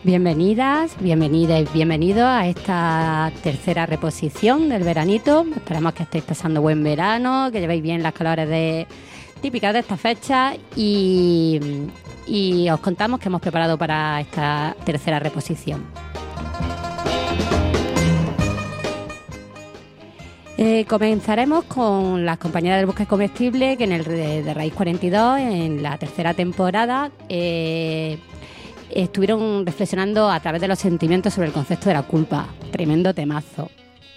Bienvenidas, bienvenidas y bienvenidos a esta tercera reposición del veranito. Esperamos que estéis pasando buen verano, que llevéis bien las calores típicas de esta fecha y os contamos que hemos preparado para esta tercera reposición. Comenzaremos con las compañeras del Bosque Comestible, que en el de Raíz 42, en la tercera temporada, estuvieron reflexionando a través de los sentimientos sobre el concepto de la culpa. Tremendo temazo.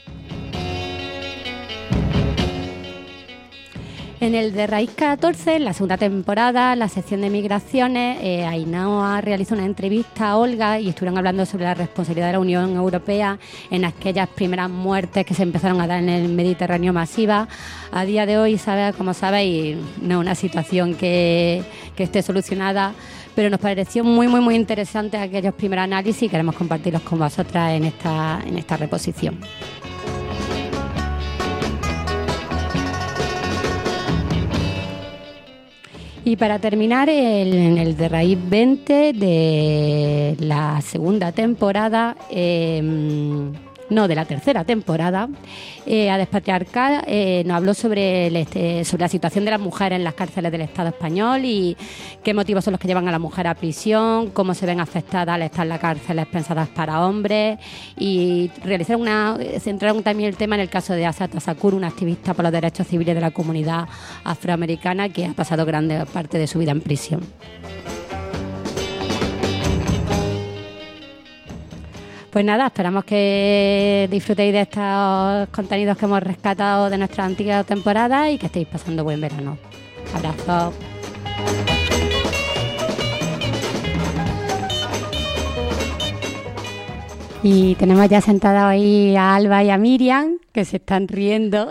En el de Raíz 14, en la segunda temporada, la sección de migraciones, Ainhoa realizó una entrevista a Olga y estuvieron hablando sobre la responsabilidad de la Unión Europea en aquellas primeras muertes que se empezaron a dar en el Mediterráneo masiva. A día de hoy, como sabéis, no es una situación que esté solucionada, pero nos pareció muy interesantes aquellos primeros análisis y queremos compartirlos con vosotras en esta reposición. Y para terminar, en el de Raíz 20 de la segunda temporada, de la tercera temporada, a Despatriarcal nos habló sobre la situación de las mujeres en las cárceles del Estado español y qué motivos son los que llevan a la mujer a prisión, cómo se ven afectadas al estar en las cárceles pensadas para hombres, y centraron también el tema en el caso de Asa Tasakur, una activista por los derechos civiles de la comunidad afroamericana que ha pasado gran parte de su vida en prisión. Pues nada, esperamos que disfrutéis de estos contenidos que hemos rescatado de nuestra antigua temporada y que estéis pasando buen verano. Abrazos. Y tenemos ya sentadas ahí a Alba y a Miriam, que se están riendo.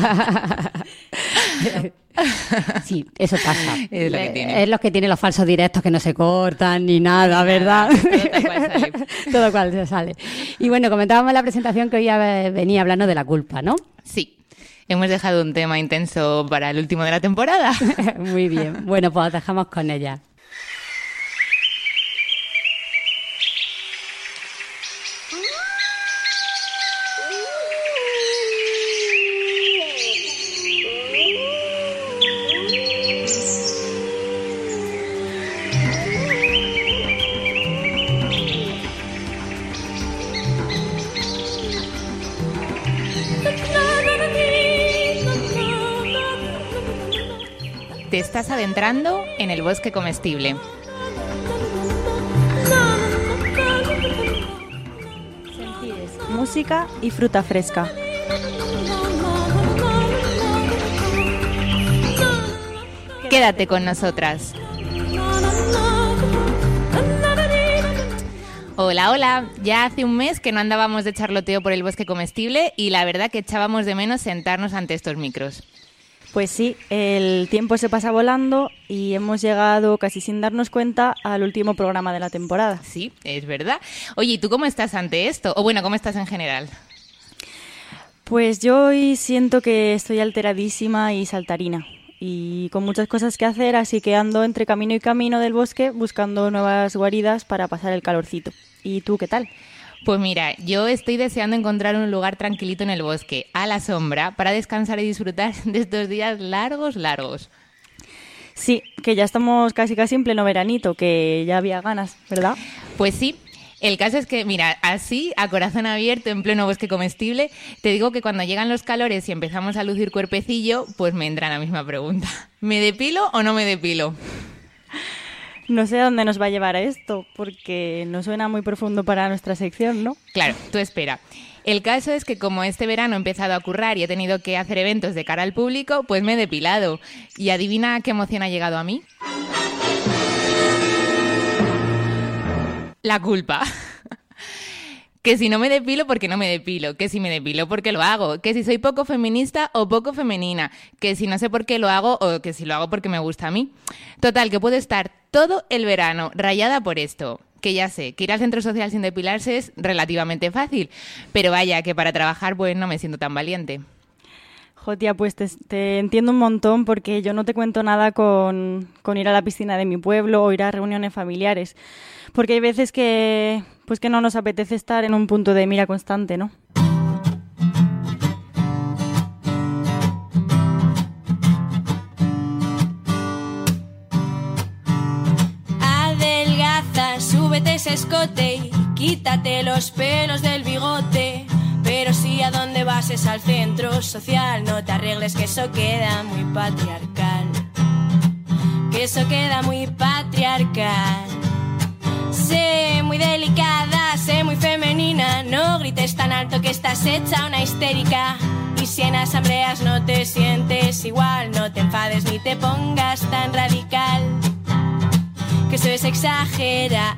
Sí, eso pasa. Es lo que tiene. Es lo que tiene los falsos directos que no se cortan ni nada, ¿verdad? Todo cual sale. Todo cual se sale. Y bueno, comentábamos en la presentación que hoy venía hablando de la culpa, ¿no? Sí. Hemos dejado un tema intenso para el último de la temporada. Muy bien. Bueno, pues os dejamos con ella. Te estás adentrando en el Bosque Comestible. Sentires, música y fruta fresca. Quédate con nosotras. Hola, hola. Ya hace un mes que no andábamos de charloteo por el Bosque Comestible y la verdad que echábamos de menos sentarnos ante estos micros. Pues sí, el tiempo se pasa volando y hemos llegado casi sin darnos cuenta al último programa de la temporada. Sí, es verdad. Oye, ¿y tú cómo estás ante esto? O bueno, ¿cómo estás en general? Pues yo hoy siento que estoy alteradísima y saltarina y con muchas cosas que hacer, así que ando entre camino y camino del bosque buscando nuevas guaridas para pasar el calorcito. ¿Y tú qué tal? Pues mira, yo estoy deseando encontrar un lugar tranquilito en el bosque, a la sombra, para descansar y disfrutar de estos días largos. Sí, que ya estamos casi en pleno veranito, que ya había ganas, ¿verdad? Pues sí. El caso es que, mira, así, a corazón abierto, en pleno Bosque Comestible, te digo que cuando llegan los calores y empezamos a lucir cuerpecillo, pues me entra la misma pregunta. ¿Me depilo o no me depilo? No sé a dónde nos va a llevar esto, porque no suena muy profundo para nuestra sección, ¿no? Claro, tú espera. El caso es que como este verano he empezado a currar y he tenido que hacer eventos de cara al público, pues me he depilado. ¿Y adivina qué emoción ha llegado a mí? La culpa. Que si no me depilo, ¿por qué no me depilo? Que si me depilo, ¿por qué lo hago? Que si soy poco feminista o poco femenina. Que si no sé por qué lo hago o que si lo hago porque me gusta a mí. Total, que puedo estar todo el verano rayada por esto. Que ya sé, que ir al centro social sin depilarse es relativamente fácil. Pero vaya, que para trabajar pues no me siento tan valiente. Jo, tía, pues te entiendo un montón porque yo no te cuento nada con ir a la piscina de mi pueblo o ir a reuniones familiares. Porque hay veces que no nos apetece estar en un punto de mira constante, ¿no? Adelgaza, súbete ese escote y quítate los pelos del bigote. Pero si a dónde vas es al centro social, no te arregles que eso queda muy patriarcal. Que eso queda muy patriarcal. Sé muy delicada, sé muy femenina, no grites tan alto que estás hecha una histérica. Y si en asambleas no te sientes igual, no te enfades ni te pongas tan radical. Que eso es exagerar.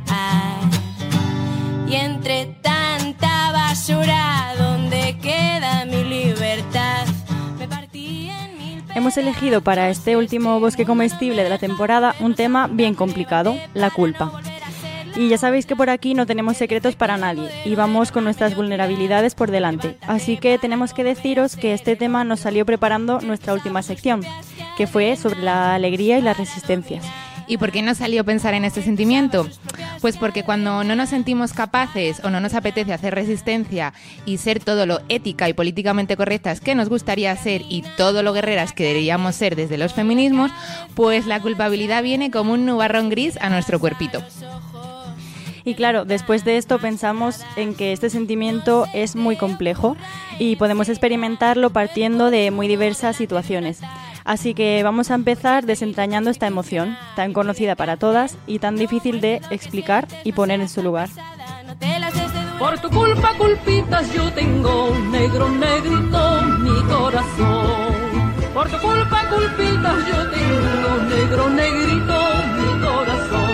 Y entre tanta basura, ¿dónde queda mi libertad? Me partí en mil pedazos. Hemos elegido para este último bosque comestible de la temporada un tema bien complicado, la culpa. Y ya sabéis que por aquí no tenemos secretos para nadie y vamos con nuestras vulnerabilidades por delante. Así que tenemos que deciros que este tema nos salió preparando nuestra última sección, que fue sobre la alegría y las resistencias. ¿Y por qué nos salió pensar en este sentimiento? Pues porque cuando no nos sentimos capaces o no nos apetece hacer resistencia y ser todo lo ética y políticamente correctas que nos gustaría ser y todo lo guerreras que deberíamos ser desde los feminismos, pues la culpabilidad viene como un nubarrón gris a nuestro cuerpito. Y claro, después de esto pensamos en que este sentimiento es muy complejo y podemos experimentarlo partiendo de muy diversas situaciones. Así que vamos a empezar desentrañando esta emoción, tan conocida para todas y tan difícil de explicar y poner en su lugar. Por tu culpa, culpitas, yo tengo un negro negrito mi corazón. Por tu culpa, culpitas, yo tengo un negro negrito mi corazón.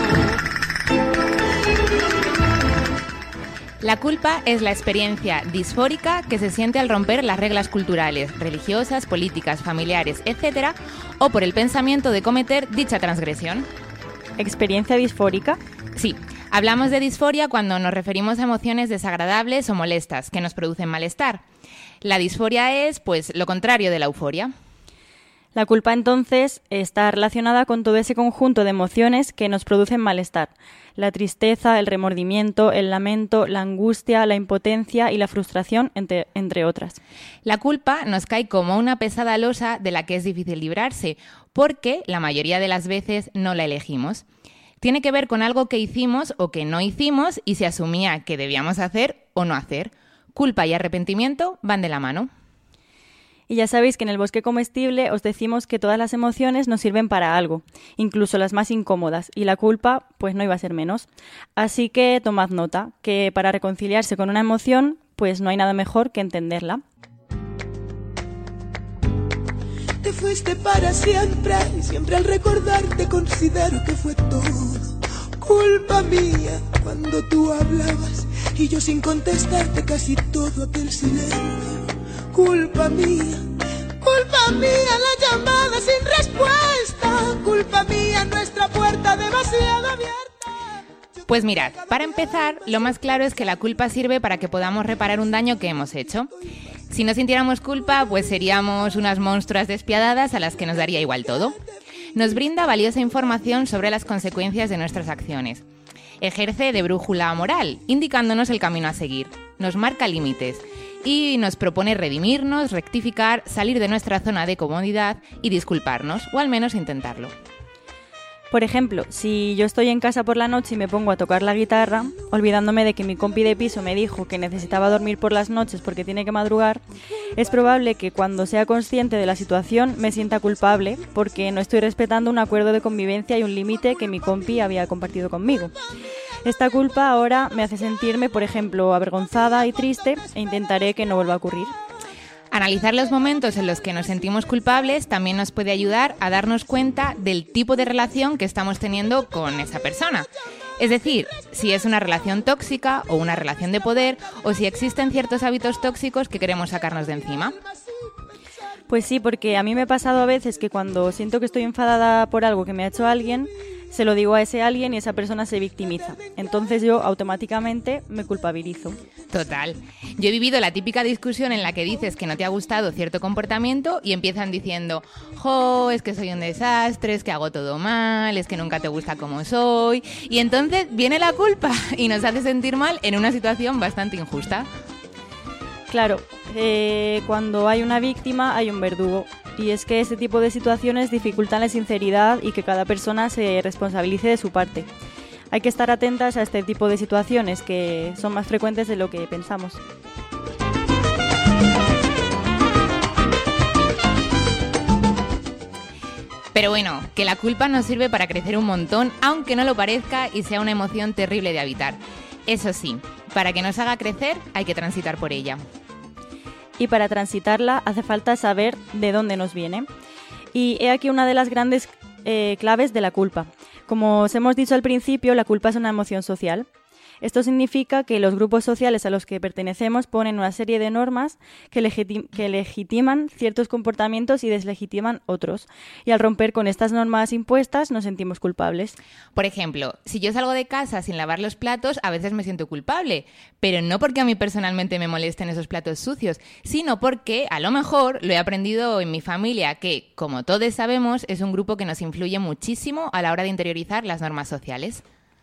La culpa es la experiencia disfórica que se siente al romper las reglas culturales, religiosas, políticas, familiares, etc., o por el pensamiento de cometer dicha transgresión. ¿Experiencia disfórica? Sí, hablamos de disforia cuando nos referimos a emociones desagradables o molestas que nos producen malestar. La disforia es, pues, lo contrario de la euforia. La culpa, entonces, está relacionada con todo ese conjunto de emociones que nos producen malestar. La tristeza, el remordimiento, el lamento, la angustia, la impotencia y la frustración, entre otras. La culpa nos cae como una pesada losa de la que es difícil librarse, porque la mayoría de las veces no la elegimos. Tiene que ver con algo que hicimos o que no hicimos y se asumía que debíamos hacer o no hacer. Culpa y arrepentimiento van de la mano. Y ya sabéis que en el bosque comestible os decimos que todas las emociones nos sirven para algo, incluso las más incómodas, y la culpa pues no iba a ser menos. Así que tomad nota, que para reconciliarse con una emoción pues no hay nada mejor que entenderla. Te fuiste para siempre y siempre al recordarte considero que fue todo culpa mía cuando tú hablabas y yo sin contestarte casi todo aquel silencio. Culpa mía la llamada sin respuesta. Culpa mía nuestra puerta demasiado abierta. Pues mirad, para empezar, lo más claro es que la culpa sirve para que podamos reparar un daño que hemos hecho. Si no sintiéramos culpa, pues seríamos unas monstruas despiadadas a las que nos daría igual todo. Nos brinda valiosa información sobre las consecuencias de nuestras acciones. Ejerce de brújula moral, indicándonos el camino a seguir. Nos marca límites y nos propone redimirnos, rectificar, salir de nuestra zona de comodidad y disculparnos, o al menos intentarlo. Por ejemplo, si yo estoy en casa por la noche y me pongo a tocar la guitarra, olvidándome de que mi compi de piso me dijo que necesitaba dormir por las noches porque tiene que madrugar, es probable que cuando sea consciente de la situación me sienta culpable porque no estoy respetando un acuerdo de convivencia y un límite que mi compi había compartido conmigo. Esta culpa ahora me hace sentirme, por ejemplo, avergonzada y triste e intentaré que no vuelva a ocurrir. Analizar los momentos en los que nos sentimos culpables también nos puede ayudar a darnos cuenta del tipo de relación que estamos teniendo con esa persona. Es decir, si es una relación tóxica o una relación de poder, o si existen ciertos hábitos tóxicos que queremos sacarnos de encima. Pues sí, porque a mí me ha pasado a veces que cuando siento que estoy enfadada por algo que me ha hecho alguien, Se lo digo a ese alguien y esa persona se victimiza. Entonces yo automáticamente me culpabilizo. Total. Yo he vivido la típica discusión en la que dices que no te ha gustado cierto comportamiento y empiezan diciendo, jo, es que soy un desastre, es que hago todo mal, es que nunca te gusta como soy. Y entonces viene la culpa y nos hace sentir mal en una situación bastante injusta. Claro, cuando hay una víctima hay un verdugo. Y es que este tipo de situaciones dificultan la sinceridad y que cada persona se responsabilice de su parte. Hay que estar atentas a este tipo de situaciones que son más frecuentes de lo que pensamos. Pero bueno, que la culpa nos sirve para crecer un montón, aunque no lo parezca y sea una emoción terrible de habitar. Eso sí, para que nos haga crecer hay que transitar por ella. Y para transitarla hace falta saber de dónde nos viene. Y he aquí una de las grandes claves de la culpa. Como os hemos dicho al principio, la culpa es una emoción social. Esto significa que los grupos sociales a los que pertenecemos ponen una serie de normas que legitiman ciertos comportamientos y deslegitiman otros. Y al romper con estas normas impuestas nos sentimos culpables. Por ejemplo, si yo salgo de casa sin lavar los platos, a veces me siento culpable. Pero no porque a mí personalmente me molesten esos platos sucios, sino porque a lo mejor lo he aprendido en mi familia, que, como todos sabemos, es un grupo que nos influye muchísimo a la hora de interiorizar las normas sociales.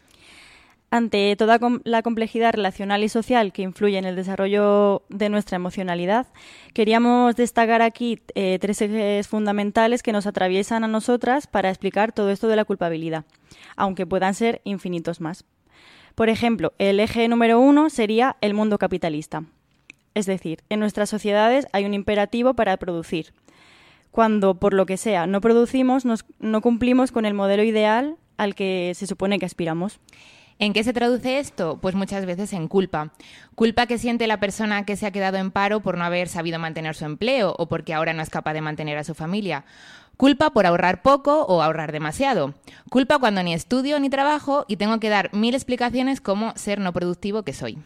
Ante toda la complejidad relacional y social que influye en el desarrollo de nuestra emocionalidad, queríamos destacar aquí 3 ejes fundamentales que nos atraviesan a nosotras para explicar todo esto de la culpabilidad, aunque puedan ser infinitos más. Por ejemplo, el eje número 1 sería el mundo capitalista. Es decir, en nuestras sociedades hay un imperativo para producir. Cuando, por lo que sea, no producimos, no cumplimos con el modelo ideal al que se supone que aspiramos. ¿En qué se traduce esto? Pues muchas veces en culpa. Culpa que siente la persona que se ha quedado en paro por no haber sabido mantener su empleo o porque ahora no es capaz de mantener a su familia. Culpa por ahorrar poco o ahorrar demasiado. Culpa cuando ni estudio ni trabajo y tengo que dar 1000 explicaciones como ser no productivo que soy.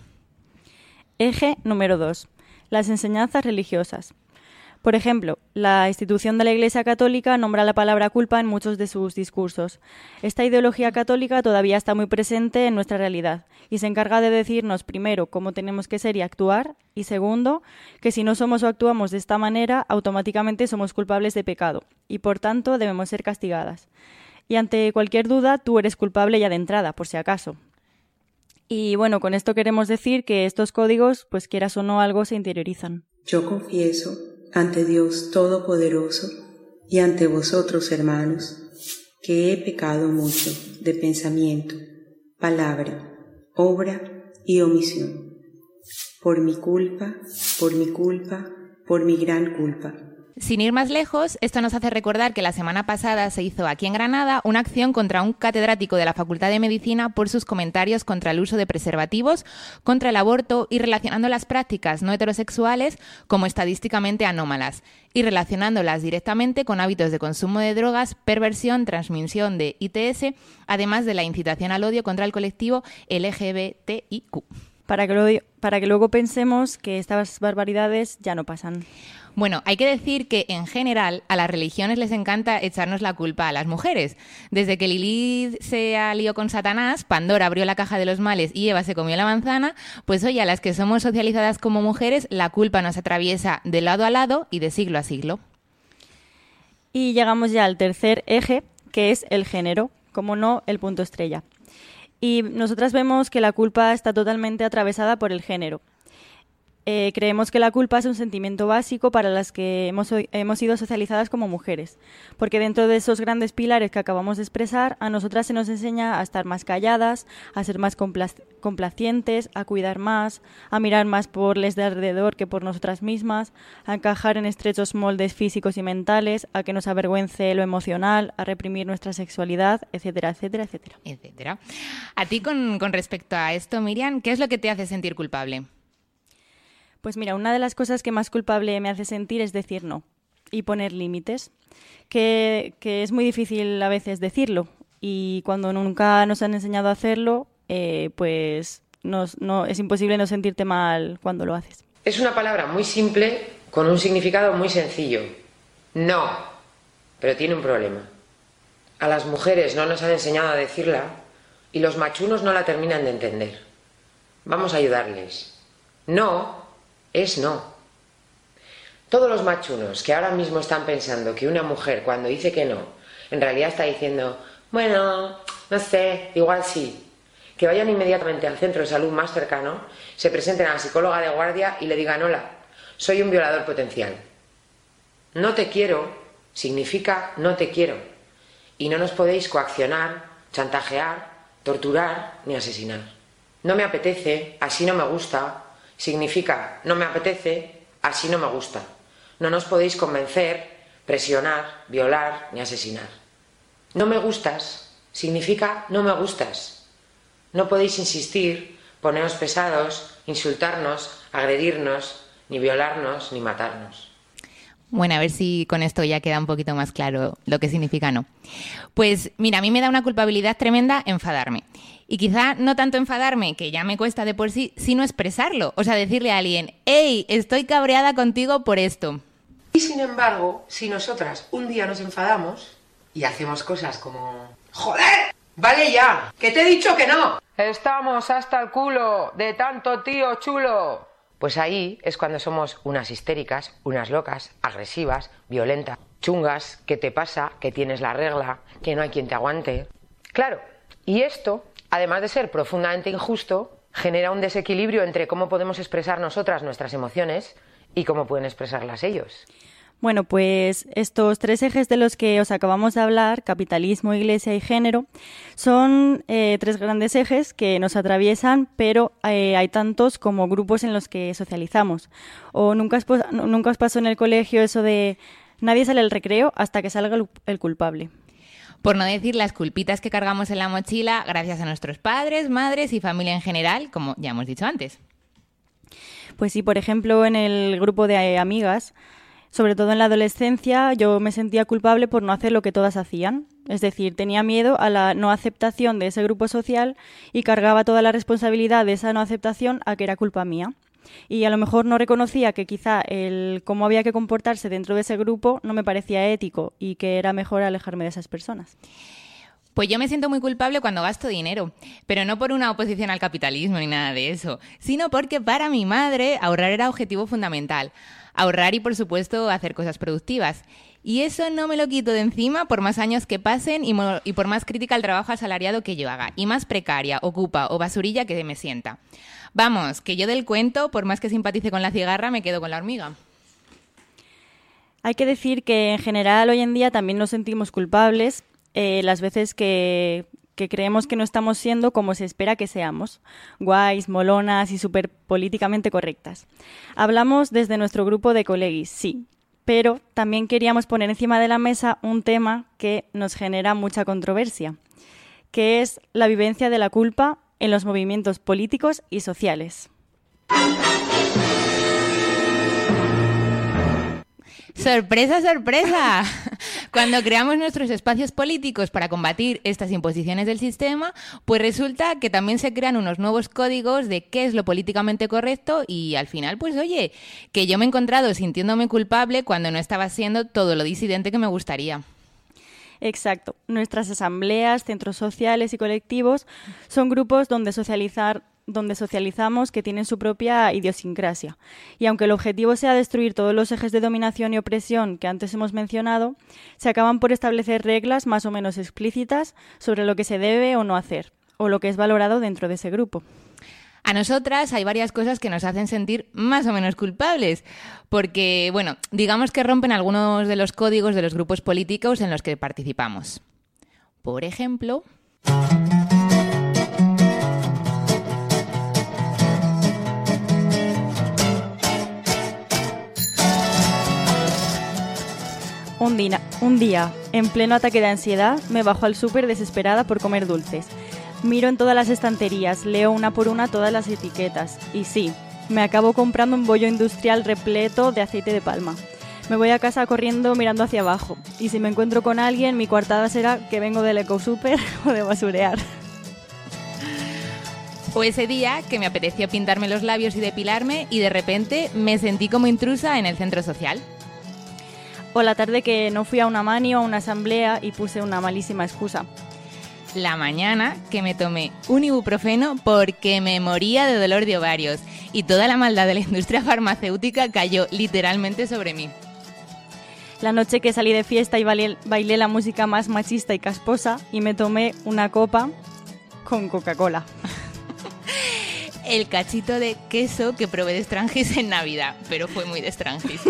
Eje número 2. Las enseñanzas religiosas. Por ejemplo, la institución de la Iglesia Católica nombra la palabra culpa en muchos de sus discursos. Esta ideología católica todavía está muy presente en nuestra realidad y se encarga de decirnos, primero, cómo tenemos que ser y actuar, y segundo, que si no somos o actuamos de esta manera, automáticamente somos culpables de pecado y, por tanto, debemos ser castigadas. Y ante cualquier duda, tú eres culpable ya de entrada, por si acaso. Y bueno, con esto queremos decir que estos códigos, pues quieras o no algo, se interiorizan. Yo confieso ante Dios Todopoderoso y ante vosotros, hermanos, que he pecado mucho de pensamiento, palabra, obra y omisión. Por mi culpa, por mi gran culpa. Sin ir más lejos, esto nos hace recordar que la semana pasada se hizo aquí en Granada una acción contra un catedrático de la Facultad de Medicina por sus comentarios contra el uso de preservativos, contra el aborto y relacionando las prácticas no heterosexuales como estadísticamente anómalas y relacionándolas directamente con hábitos de consumo de drogas, perversión, transmisión de ITS, además de la incitación al odio contra el colectivo LGBTIQ. Para que luego pensemos que estas barbaridades ya no pasan. Bueno, hay que decir que, en general, a las religiones les encanta echarnos la culpa a las mujeres. Desde que Lilith se alió con Satanás, Pandora abrió la caja de los males y Eva se comió la manzana, pues oye, a las que somos socializadas como mujeres, la culpa nos atraviesa de lado a lado y de siglo a siglo. Y llegamos ya al tercer eje, que es el género, como no, el punto estrella. Y nosotras vemos que la culpa está totalmente atravesada por el género. Creemos que la culpa es un sentimiento básico para las que hemos sido socializadas como mujeres, porque dentro de esos grandes pilares que acabamos de expresar, a nosotras se nos enseña a estar más calladas, a ser más complacientes, a cuidar más, a mirar más por los de alrededor que por nosotras mismas, a encajar en estrechos moldes físicos y mentales, a que nos avergüence lo emocional, a reprimir nuestra sexualidad, etcétera, etcétera, etcétera. Etcétera. A ti, con respecto a esto, Miriam, ¿qué es lo que te hace sentir culpable? Pues mira, una de las cosas que más culpable me hace sentir es decir no y poner límites, que es muy difícil a veces decirlo y cuando nunca nos han enseñado a hacerlo, pues no, es imposible no sentirte mal cuando lo haces. Es una palabra muy simple con un significado muy sencillo. No, pero tiene un problema. A las mujeres no nos han enseñado a decirla y los machunos no la terminan de entender. Vamos a ayudarles. No es no. Todos los machunos que ahora mismo están pensando que una mujer cuando dice que no, en realidad está diciendo, bueno, no sé, igual sí, que vayan inmediatamente al centro de salud más cercano, se presenten a la psicóloga de guardia y le digan, hola, soy un violador potencial. No te quiero significa no te quiero. Y no nos podéis coaccionar, chantajear, torturar ni asesinar. No me apetece, así no me gusta, significa no me apetece, así no me gusta. No nos podéis convencer, presionar, violar ni asesinar. No me gustas significa no me gustas. No podéis insistir, poneros pesados, insultarnos, agredirnos, ni violarnos ni matarnos. Bueno, a ver si con esto ya queda un poquito más claro lo que significa no. Pues mira, a mí me da una culpabilidad tremenda enfadarme. Y quizá no tanto enfadarme, que ya me cuesta de por sí, sino expresarlo. O sea, decirle a alguien, hey, estoy cabreada contigo por esto. Y sin embargo, si nosotras un día nos enfadamos y hacemos cosas como, ¡joder! ¡Vale ya! ¡Que te he dicho que no! ¡Estamos hasta el culo de tanto tío chulo! Pues ahí es cuando somos unas histéricas, unas locas, agresivas, violentas, chungas, ¿qué te pasa? Que tienes la regla, que no hay quien te aguante. Claro, y esto, además de ser profundamente injusto, genera un desequilibrio entre cómo podemos expresar nosotras nuestras emociones y cómo pueden expresarlas ellos. Bueno, pues estos 3 ejes de los que os acabamos de hablar, capitalismo, iglesia y género, son 3 grandes ejes que nos atraviesan, pero hay tantos como grupos en los que socializamos. ¿O nunca os pasó en el colegio eso de nadie sale al recreo hasta que salga el culpable? Por no decir las culpitas que cargamos en la mochila gracias a nuestros padres, madres y familia en general, como ya hemos dicho antes. Pues sí, por ejemplo, en el grupo de amigas, sobre todo en la adolescencia, yo me sentía culpable por no hacer lo que todas hacían. Es decir, tenía miedo a la no aceptación de ese grupo social y cargaba toda la responsabilidad de esa no aceptación a que era culpa mía. Y a lo mejor no reconocía que quizá el cómo había que comportarse dentro de ese grupo no me parecía ético y que era mejor alejarme de esas personas. Pues yo me siento muy culpable cuando gasto dinero, pero no por una oposición al capitalismo ni nada de eso, sino porque para mi madre ahorrar era objetivo fundamental. Ahorrar y, por supuesto, hacer cosas productivas. Y eso no me lo quito de encima por más años que pasen y por más crítica al trabajo asalariado que yo haga, y más precaria, ocupa o basurilla que me sienta. Vamos, que yo del cuento, por más que simpatice con la cigarra, me quedo con la hormiga. Hay que decir que en general hoy en día también nos sentimos culpables las veces que creemos que no estamos siendo como se espera que seamos, guays, molonas y súper políticamente correctas. Hablamos desde nuestro grupo de coleguis, sí, pero también queríamos poner encima de la mesa un tema que nos genera mucha controversia, que es la vivencia de la culpa en los movimientos políticos y sociales. ¡Sorpresa, sorpresa! Cuando creamos nuestros espacios políticos para combatir estas imposiciones del sistema, pues resulta que también se crean unos nuevos códigos de qué es lo políticamente correcto y al final, pues oye, que yo me he encontrado sintiéndome culpable cuando no estaba siendo todo lo disidente que me gustaría. Exacto. Nuestras asambleas, centros sociales y colectivos son grupos donde socializamos que tienen su propia idiosincrasia. Y aunque el objetivo sea destruir todos los ejes de dominación y opresión que antes hemos mencionado, se acaban por establecer reglas más o menos explícitas sobre lo que se debe o no hacer, o lo que es valorado dentro de ese grupo. A nosotras hay varias cosas que nos hacen sentir más o menos culpables, porque, bueno, digamos que rompen algunos de los códigos de los grupos políticos en los que participamos. Por ejemplo... Un día, en pleno ataque de ansiedad, me bajo al súper desesperada por comer dulces. Miro en todas las estanterías, leo una por una todas las etiquetas. Y sí, me acabo comprando un bollo industrial repleto de aceite de palma. Me voy a casa corriendo mirando hacia abajo. Y si me encuentro con alguien, mi coartada será que vengo del ecosúper o de basurear. O ese día que me apeteció pintarme los labios y depilarme y de repente me sentí como intrusa en el centro social. O la tarde que no fui a una mani o a una asamblea y puse una malísima excusa. La mañana que me tomé un ibuprofeno porque me moría de dolor de ovarios y toda la maldad de la industria farmacéutica cayó literalmente sobre mí. La noche que salí de fiesta y bailé la música más machista y casposa y me tomé una copa con Coca-Cola. El cachito de queso que probé de Strangis en Navidad, pero fue muy de Strangis.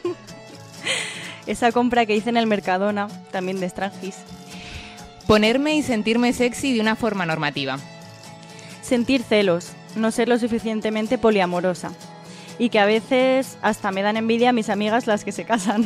Esa compra que hice en el Mercadona, también de Strangis. Ponerme y sentirme sexy de una forma normativa. Sentir celos, no ser lo suficientemente poliamorosa. Y que a veces hasta me dan envidia mis amigas las que se casan.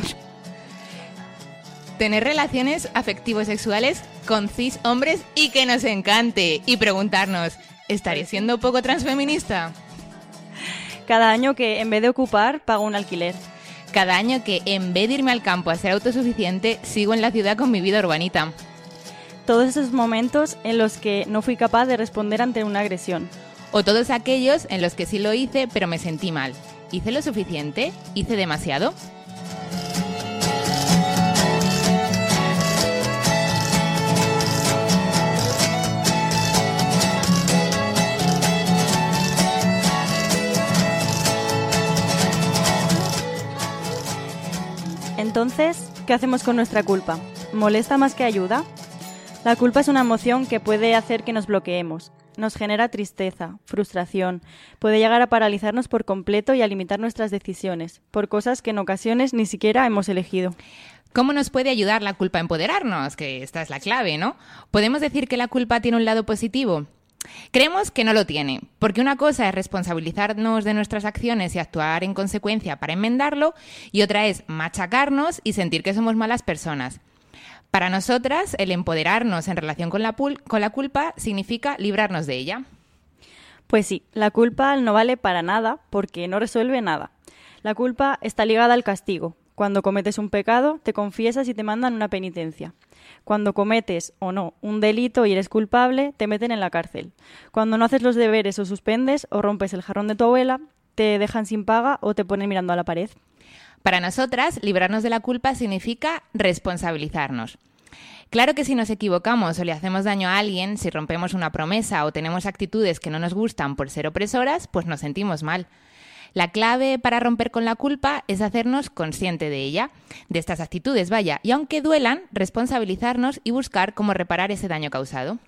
Tener relaciones afectivo-sexuales con cis hombres y que nos encante. Y preguntarnos, ¿estaré siendo poco transfeminista? Cada año que en vez de ocupar pago un alquiler. Cada año que en vez de irme al campo a ser autosuficiente, sigo en la ciudad con mi vida urbanita. Todos esos momentos en los que no fui capaz de responder ante una agresión. O todos aquellos en los que sí lo hice, pero me sentí mal. ¿Hice lo suficiente? ¿Hice demasiado? Entonces, ¿qué hacemos con nuestra culpa? ¿Molesta más que ayuda? La culpa es una emoción que puede hacer que nos bloqueemos. Nos genera tristeza, frustración, puede llegar a paralizarnos por completo y a limitar nuestras decisiones, por cosas que en ocasiones ni siquiera hemos elegido. ¿Cómo nos puede ayudar la culpa a empoderarnos? Que esta es la clave, ¿no? ¿Podemos decir que la culpa tiene un lado positivo? Creemos que no lo tiene, porque una cosa es responsabilizarnos de nuestras acciones y actuar en consecuencia para enmendarlo, y otra es machacarnos y sentir que somos malas personas. Para nosotras, el empoderarnos en relación con la culpa significa librarnos de ella. Pues sí, la culpa no vale para nada porque no resuelve nada. La culpa está ligada al castigo. Cuando cometes un pecado, te confiesas y te mandan una penitencia. Cuando cometes o no un delito y eres culpable, te meten en la cárcel. Cuando no haces los deberes o suspendes o rompes el jarrón de tu abuela, te dejan sin paga o te ponen mirando a la pared. Para nosotras, librarnos de la culpa significa responsabilizarnos. Claro que si nos equivocamos o le hacemos daño a alguien, si rompemos una promesa o tenemos actitudes que no nos gustan por ser opresoras, pues nos sentimos mal. La clave para romper con la culpa es hacernos consciente de ella, de estas actitudes, vaya, y aunque duelan, responsabilizarnos y buscar cómo reparar ese daño causado.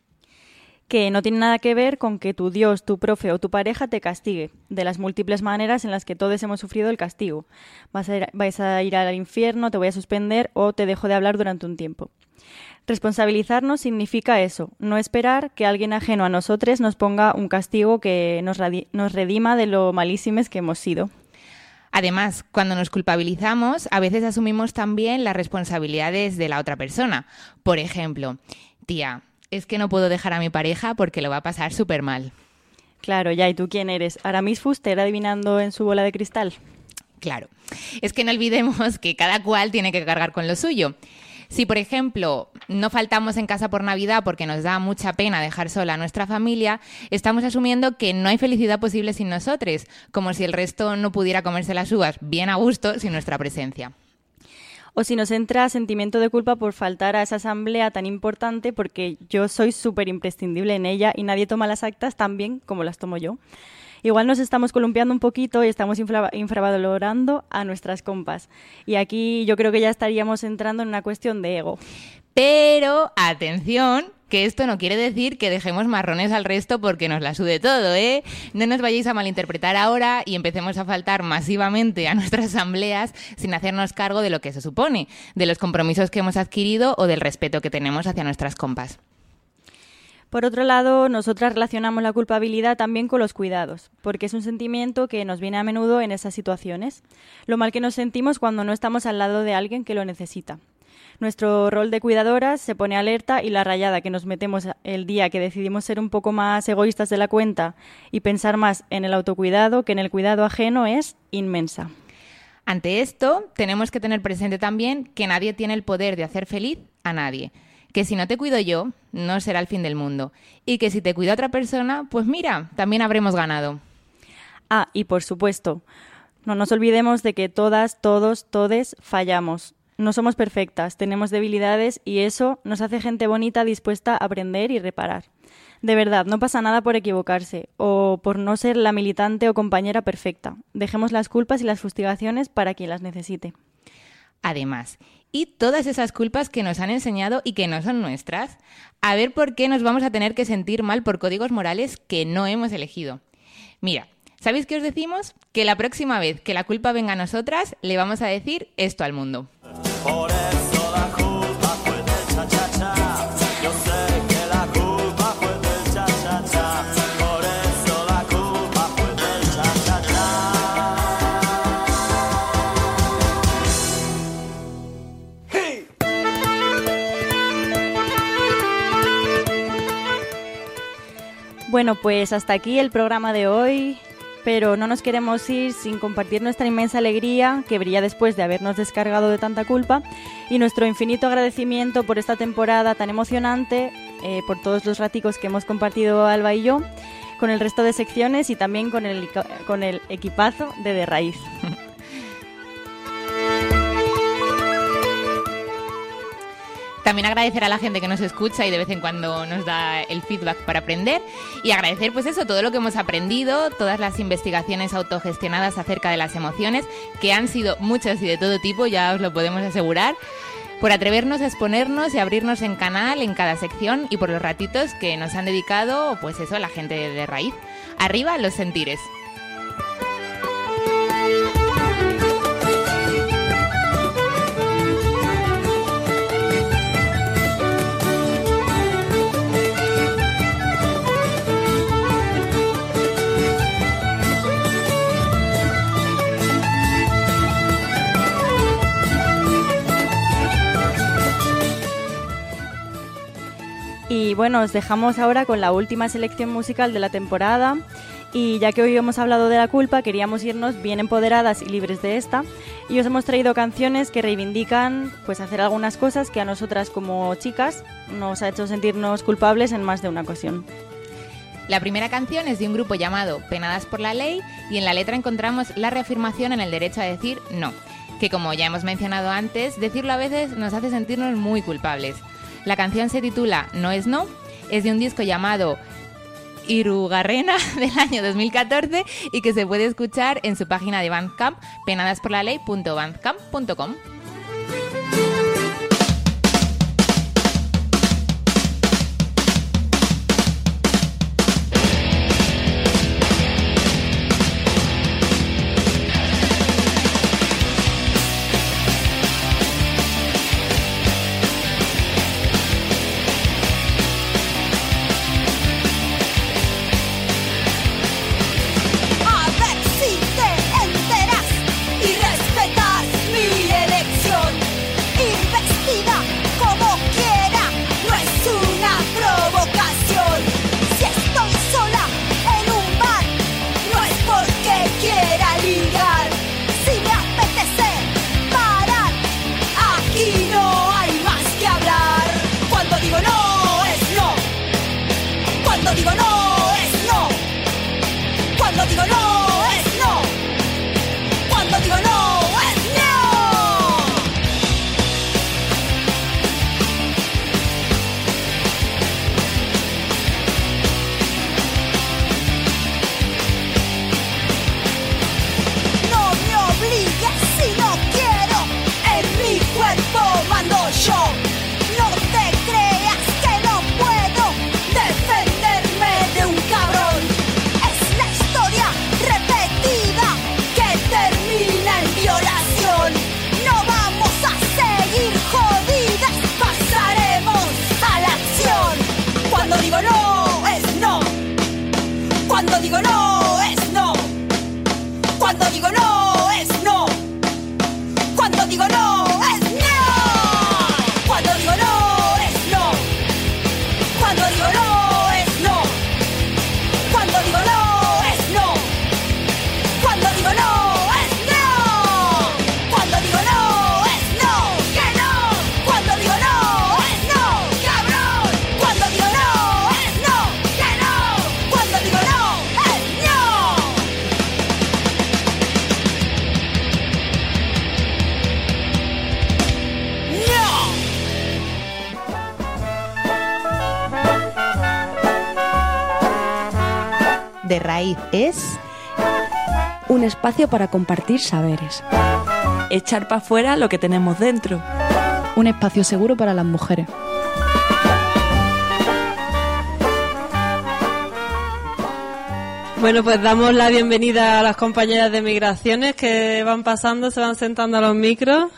Que no tiene nada que ver con que tu Dios, tu profe o tu pareja te castigue, de las múltiples maneras en las que todos hemos sufrido el castigo. Vais a ir al infierno, te voy a suspender o te dejo de hablar durante un tiempo. Responsabilizarnos significa eso, no esperar que alguien ajeno a nosotros nos ponga un castigo que nos redima de lo malísimos que hemos sido. Además, cuando nos culpabilizamos, a veces asumimos también las responsabilidades de la otra persona. Por ejemplo, tía, es que no puedo dejar a mi pareja porque lo va a pasar súper mal. Claro, ya, ¿y tú quién eres? ¿Aramis Fuster adivinando en su bola de cristal? Claro, es que no olvidemos que cada cual tiene que cargar con lo suyo. Si, por ejemplo, no faltamos en casa por Navidad porque nos da mucha pena dejar sola a nuestra familia, estamos asumiendo que no hay felicidad posible sin nosotros, como si el resto no pudiera comerse las uvas bien a gusto sin nuestra presencia. O si nos entra sentimiento de culpa por faltar a esa asamblea tan importante porque yo soy súper imprescindible en ella y nadie toma las actas tan bien como las tomo yo. Igual nos estamos columpiando un poquito y estamos infravalorando a nuestras compas. Y aquí yo creo que ya estaríamos entrando en una cuestión de ego. Pero, atención, que esto no quiere decir que dejemos marrones al resto porque nos la sude todo, ¿eh? No nos vayáis a malinterpretar ahora y empecemos a faltar masivamente a nuestras asambleas sin hacernos cargo de lo que se supone, de los compromisos que hemos adquirido o del respeto que tenemos hacia nuestras compas. Por otro lado, nosotras relacionamos la culpabilidad también con los cuidados, porque es un sentimiento que nos viene a menudo en esas situaciones. Lo mal que nos sentimos cuando no estamos al lado de alguien que lo necesita. Nuestro rol de cuidadoras se pone alerta y la rayada que nos metemos el día que decidimos ser un poco más egoístas de la cuenta y pensar más en el autocuidado que en el cuidado ajeno es inmensa. Ante esto, tenemos que tener presente también que nadie tiene el poder de hacer feliz a nadie. Que si no te cuido yo, no será el fin del mundo. Y que si te cuida otra persona, pues mira, también habremos ganado. Ah, y por supuesto, No nos olvidemos de que todas, todos, todes fallamos. No somos perfectas, tenemos debilidades y eso nos hace gente bonita dispuesta a aprender y reparar. De verdad, no pasa nada por equivocarse o por no ser la militante o compañera perfecta. Dejemos las culpas y las fustigaciones para quien las necesite. Además, y todas esas culpas que nos han enseñado y que no son nuestras, a ver por qué nos vamos a tener que sentir mal por códigos morales que no hemos elegido. Mira, ¿sabéis qué os decimos? Que la próxima vez que la culpa venga a nosotras, le vamos a decir esto al mundo. Por eso la culpa fue del cha-cha-cha. Yo sé que la culpa fue del cha-cha-cha. Por eso la culpa fue del cha-cha-cha. ¡Hey! Bueno, pues hasta aquí el programa de hoy. Pero no nos queremos ir sin compartir nuestra inmensa alegría, que brilla después de habernos descargado de tanta culpa, y nuestro infinito agradecimiento por esta temporada tan emocionante, por todos los raticos que hemos compartido Alba y yo, con el resto de secciones y también con el equipazo de Raíz. También agradecer a la gente que nos escucha y de vez en cuando nos da el feedback para aprender, y agradecer pues eso, todo lo que hemos aprendido, todas las investigaciones autogestionadas acerca de las emociones, que han sido muchas y de todo tipo, ya os lo podemos asegurar, por atrevernos a exponernos y abrirnos en canal en cada sección y por los ratitos que nos han dedicado pues eso, la gente de Raíz. Arriba los sentires. Y bueno, os dejamos ahora con la última selección musical de la temporada. Y ya que hoy hemos hablado de la culpa, queríamos irnos bien empoderadas y libres de esta. Y os hemos traído canciones que reivindican pues hacer algunas cosas que a nosotras como chicas nos ha hecho sentirnos culpables en más de una ocasión. La primera canción es de un grupo llamado Penadas por la Ley y en la letra encontramos la reafirmación en el derecho a decir no, que como ya hemos mencionado antes, decirlo a veces nos hace sentirnos muy culpables. La canción se titula No es no, es de un disco llamado Irugarrena del año 2014 y que se puede escuchar en su página de Bandcamp, penadasporlaley.bandcamp.com. A ver si te enteras y respetas mi elección. De Raíz es un espacio para compartir saberes. Echar para afuera lo que tenemos dentro. Un espacio seguro para las mujeres. Bueno, pues damos la bienvenida a las compañeras de Migraciones que van pasando, se van sentando a los micros.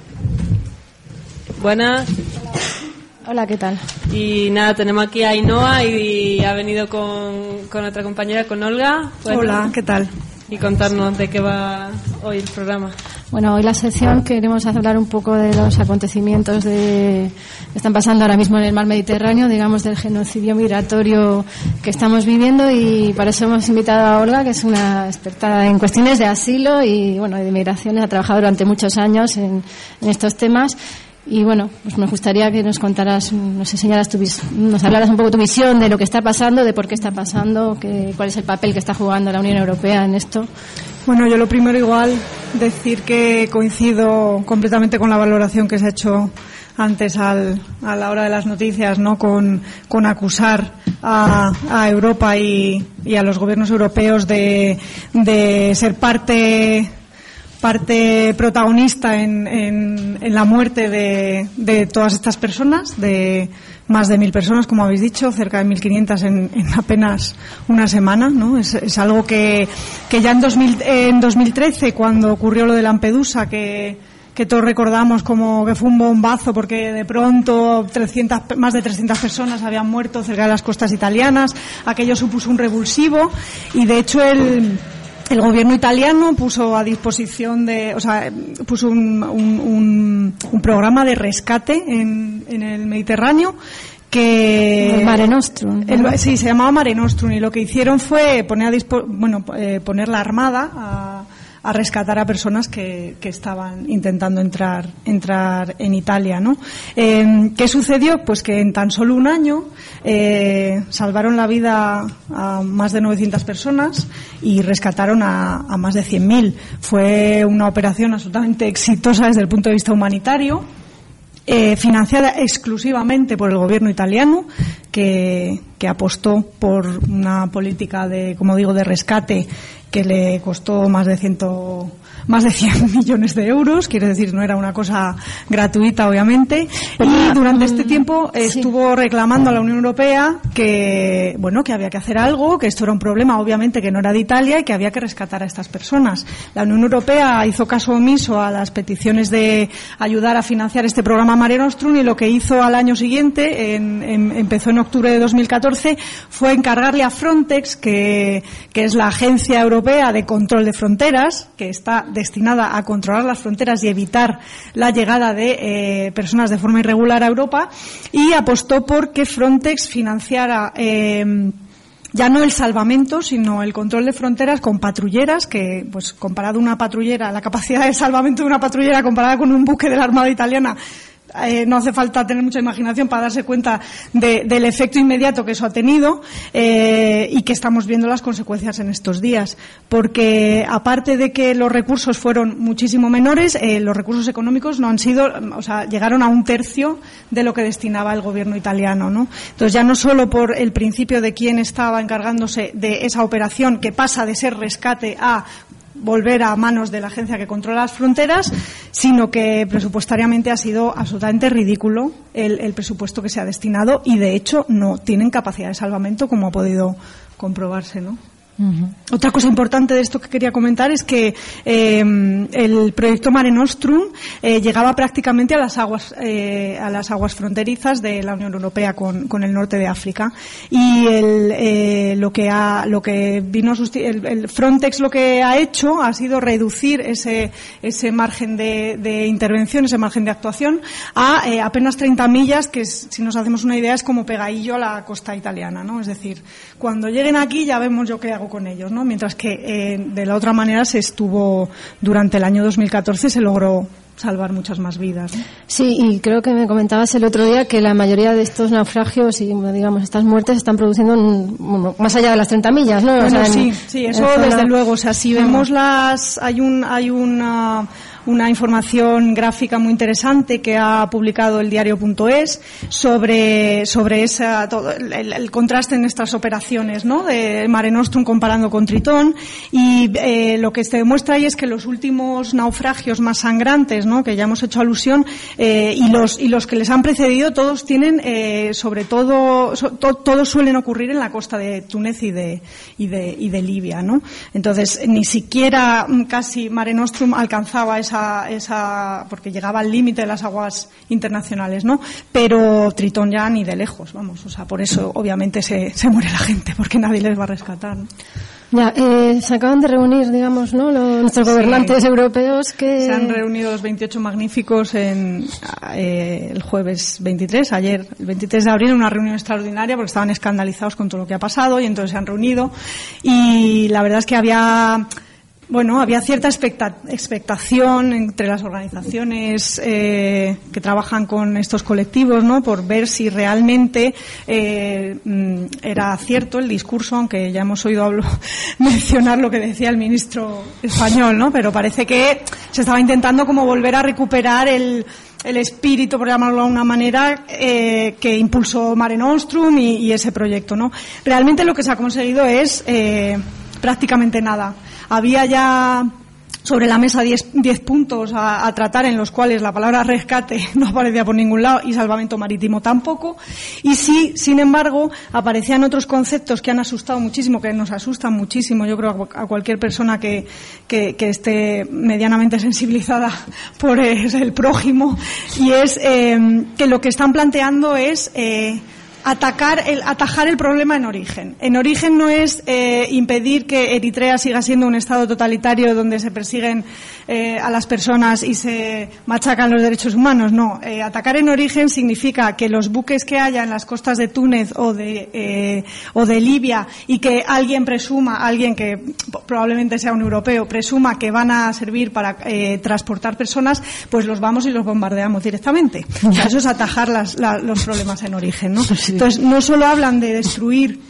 Buenas. Hola, ¿qué tal? Y nada, tenemos aquí a Ainhoa y ha venido con otra compañera, con Olga. Bueno, hola, ¿qué tal? Y contarnos de qué va hoy el programa. Bueno, hoy la sección queremos hablar un poco de los acontecimientos que están pasando ahora mismo en el mar Mediterráneo, digamos del genocidio migratorio que estamos viviendo, y para eso hemos invitado a Olga, que es una experta en cuestiones de asilo y bueno, de migraciones, ha trabajado durante muchos años en estos temas. Y bueno, pues me gustaría que nos contaras, nos enseñaras nos hablaras un poco de tu visión de lo que está pasando, de por qué está pasando, cuál es el papel que está jugando la Unión Europea en esto. Bueno, yo lo primero igual decir que coincido completamente con la valoración que se ha hecho antes a la hora de las noticias, ¿no? Con acusar a Europa y a los gobiernos europeos de ser parte protagonista en la muerte de todas estas personas, de más de 1.000 personas, como habéis dicho, cerca de 1.500 en apenas una semana, ¿no? Es algo que ya en 2013, cuando ocurrió lo de Lampedusa, que todos recordamos como que fue un bombazo porque de pronto más de 300 personas habían muerto cerca de las costas italianas, aquello supuso un revulsivo y de hecho el gobierno italiano puso a disposición puso un programa de rescate en el Mediterráneo que el Mare Nostrum, ¿no? Sí, se llamaba Mare Nostrum, y lo que hicieron fue poner la armada a rescatar a personas que estaban intentando entrar en Italia, ¿no? ¿Qué sucedió? Pues que en tan solo un año salvaron la vida a más de 900 personas y rescataron a más de 100.000. Fue una operación absolutamente exitosa desde el punto de vista humanitario, financiada exclusivamente por el gobierno italiano, que apostó por una política de rescate que le costó más de 100 millones de euros, quiere decir, no era una cosa gratuita, obviamente, y durante este tiempo estuvo reclamando a la Unión Europea que había que hacer algo, que esto era un problema, obviamente, que no era de Italia y que había que rescatar a estas personas. La Unión Europea hizo caso omiso a las peticiones de ayudar a financiar este programa Mare Nostrum, y lo que hizo al año siguiente, empezó en octubre de 2014, fue encargarle a Frontex, que es la agencia europea de control de fronteras, que está destinada a controlar las fronteras y evitar la llegada de personas de forma irregular a Europa, y apostó por que Frontex financiara ya no el salvamento, sino el control de fronteras con patrulleras, que pues comparado una patrullera, la capacidad de salvamento de una patrullera comparada con un buque de la Armada italiana, no hace falta tener mucha imaginación para darse cuenta del efecto inmediato que eso ha tenido, y que estamos viendo las consecuencias en estos días, porque aparte de que los recursos fueron muchísimo menores, los recursos económicos no han sido, llegaron a 1/3 de lo que destinaba el gobierno italiano, ¿no? Entonces, ya no solo por el principio de quién estaba encargándose de esa operación, que pasa de ser rescate a volver a manos de la agencia que controla las fronteras, sino que presupuestariamente ha sido absolutamente ridículo el presupuesto que se ha destinado, y de hecho no tienen capacidad de salvamento, como ha podido comprobarse, ¿no? Uh-huh. Otra cosa importante de esto que quería comentar es que el proyecto Mare Nostrum llegaba prácticamente a las aguas fronterizas de la Unión Europea con el norte de África, y el Frontex lo que ha hecho ha sido reducir ese margen de intervención, ese margen de actuación a apenas 30 millas, que si nos hacemos una idea es como pegadillo a la costa italiana, ¿no? Es decir, cuando lleguen aquí ya vemos yo qué hago con ellos, ¿no? Mientras que de la otra manera durante el año 2014 se logró salvar muchas más vidas, ¿no? Sí, y creo que me comentabas el otro día que la mayoría de estos naufragios y, digamos, estas muertes se están produciendo más allá de las 30 millas, ¿no? Bueno, sí, eso desde luego. O sea, si vemos hay una información gráfica muy interesante que ha publicado el diario.es sobre todo el contraste en estas operaciones, ¿no? De Mare Nostrum comparando con Tritón, y lo que se demuestra ahí es que los últimos naufragios más sangrantes, ¿no? Que ya hemos hecho alusión, y los que les han precedido, todos tienen todos suelen ocurrir en la costa de Túnez y de Libia, ¿no? Entonces ni siquiera casi Mare Nostrum alcanzaba esa porque llegaba al límite de las aguas internacionales, ¿no? Pero Tritón ya ni de lejos, vamos, o sea, por eso obviamente se muere la gente, porque nadie les va a rescatar, ¿no? Ya, se acaban de reunir, digamos, ¿no? Nuestros gobernantes europeos que... Se han reunido los 28 magníficos el jueves 23, ayer, el 23 de abril, en una reunión extraordinaria porque estaban escandalizados con todo lo que ha pasado, y entonces se han reunido, y la verdad es que había cierta expectación entre las organizaciones que trabajan con estos colectivos, ¿no? Por ver si realmente era cierto el discurso, aunque ya hemos oído mencionar lo que decía el ministro español, ¿no? Pero parece que se estaba intentando como volver a recuperar el espíritu, por llamarlo de una manera, que impulsó Mare Nostrum y ese proyecto, ¿no? Realmente lo que se ha conseguido es prácticamente nada. Había ya sobre la mesa 10 puntos a tratar, en los cuales la palabra rescate no aparecía por ningún lado y salvamento marítimo tampoco. Y sí, sin embargo, aparecían otros conceptos que han asustado muchísimo, que nos asustan muchísimo, yo creo, a cualquier persona que esté medianamente sensibilizada por el prójimo, y es que lo que están planteando es atajar el problema en origen. En origen no es impedir que Eritrea siga siendo un estado totalitario donde se persiguen a las personas y se machacan los derechos humanos, no. Atacar en origen significa que los buques que haya en las costas de Túnez o de Libia, y que alguien que probablemente sea un europeo, presuma que van a servir para transportar personas, pues los vamos y los bombardeamos directamente. O sea, eso es atajar los problemas en origen, ¿no? Entonces, no solo hablan de destruir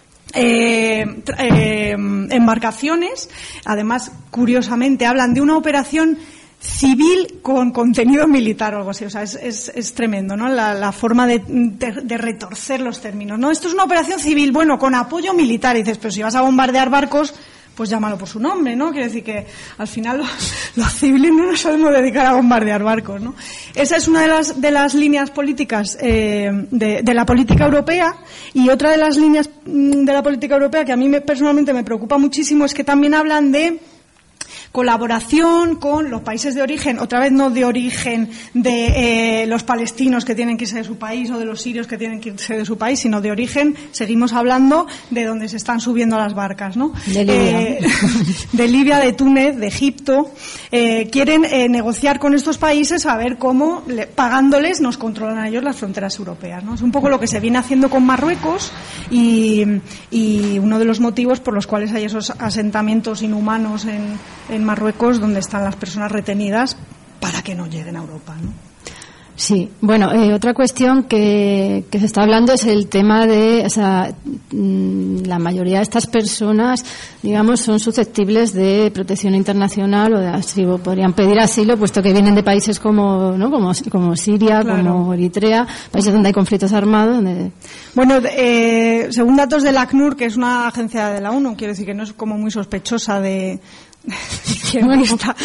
embarcaciones, además, curiosamente, hablan de una operación civil con contenido militar o algo así. O sea, es tremendo, ¿no? La forma de retorcer los términos, ¿no? Esto es una operación civil, bueno, con apoyo militar. Y dices, pero si vas a bombardear barcos, pues llámalo por su nombre, ¿no? Quiere decir que al final los civiles no nos podemos dedicar a bombardear barcos, ¿no? Esa es una de las líneas políticas de la política europea, y otra de las líneas de la política europea que a mí personalmente me preocupa muchísimo es que también hablan de colaboración con los países de origen, otra vez no de origen de los palestinos que tienen que irse de su país o de los sirios que tienen que irse de su país, sino de origen, seguimos hablando de donde se están subiendo las barcas, ¿no? De Libia. De Libia, de Túnez, de Egipto. Quieren negociar con estos países a ver cómo, pagándoles, nos controlan a ellos las fronteras europeas, ¿no? Es un poco lo que se viene haciendo con Marruecos, y uno de los motivos por los cuales hay esos asentamientos inhumanos en Marruecos, donde están las personas retenidas para que no lleguen a Europa, ¿no? Sí, bueno, otra cuestión que se está hablando es el tema de, o sea, la mayoría de estas personas, digamos, son susceptibles de protección internacional o de asilo, podrían pedir asilo, puesto que vienen de países como Siria, claro, como Eritrea, países donde hay conflictos armados. Bueno, según datos del ACNUR, que es una agencia de la ONU, quiero decir que no es como muy sospechosa de izquierdista.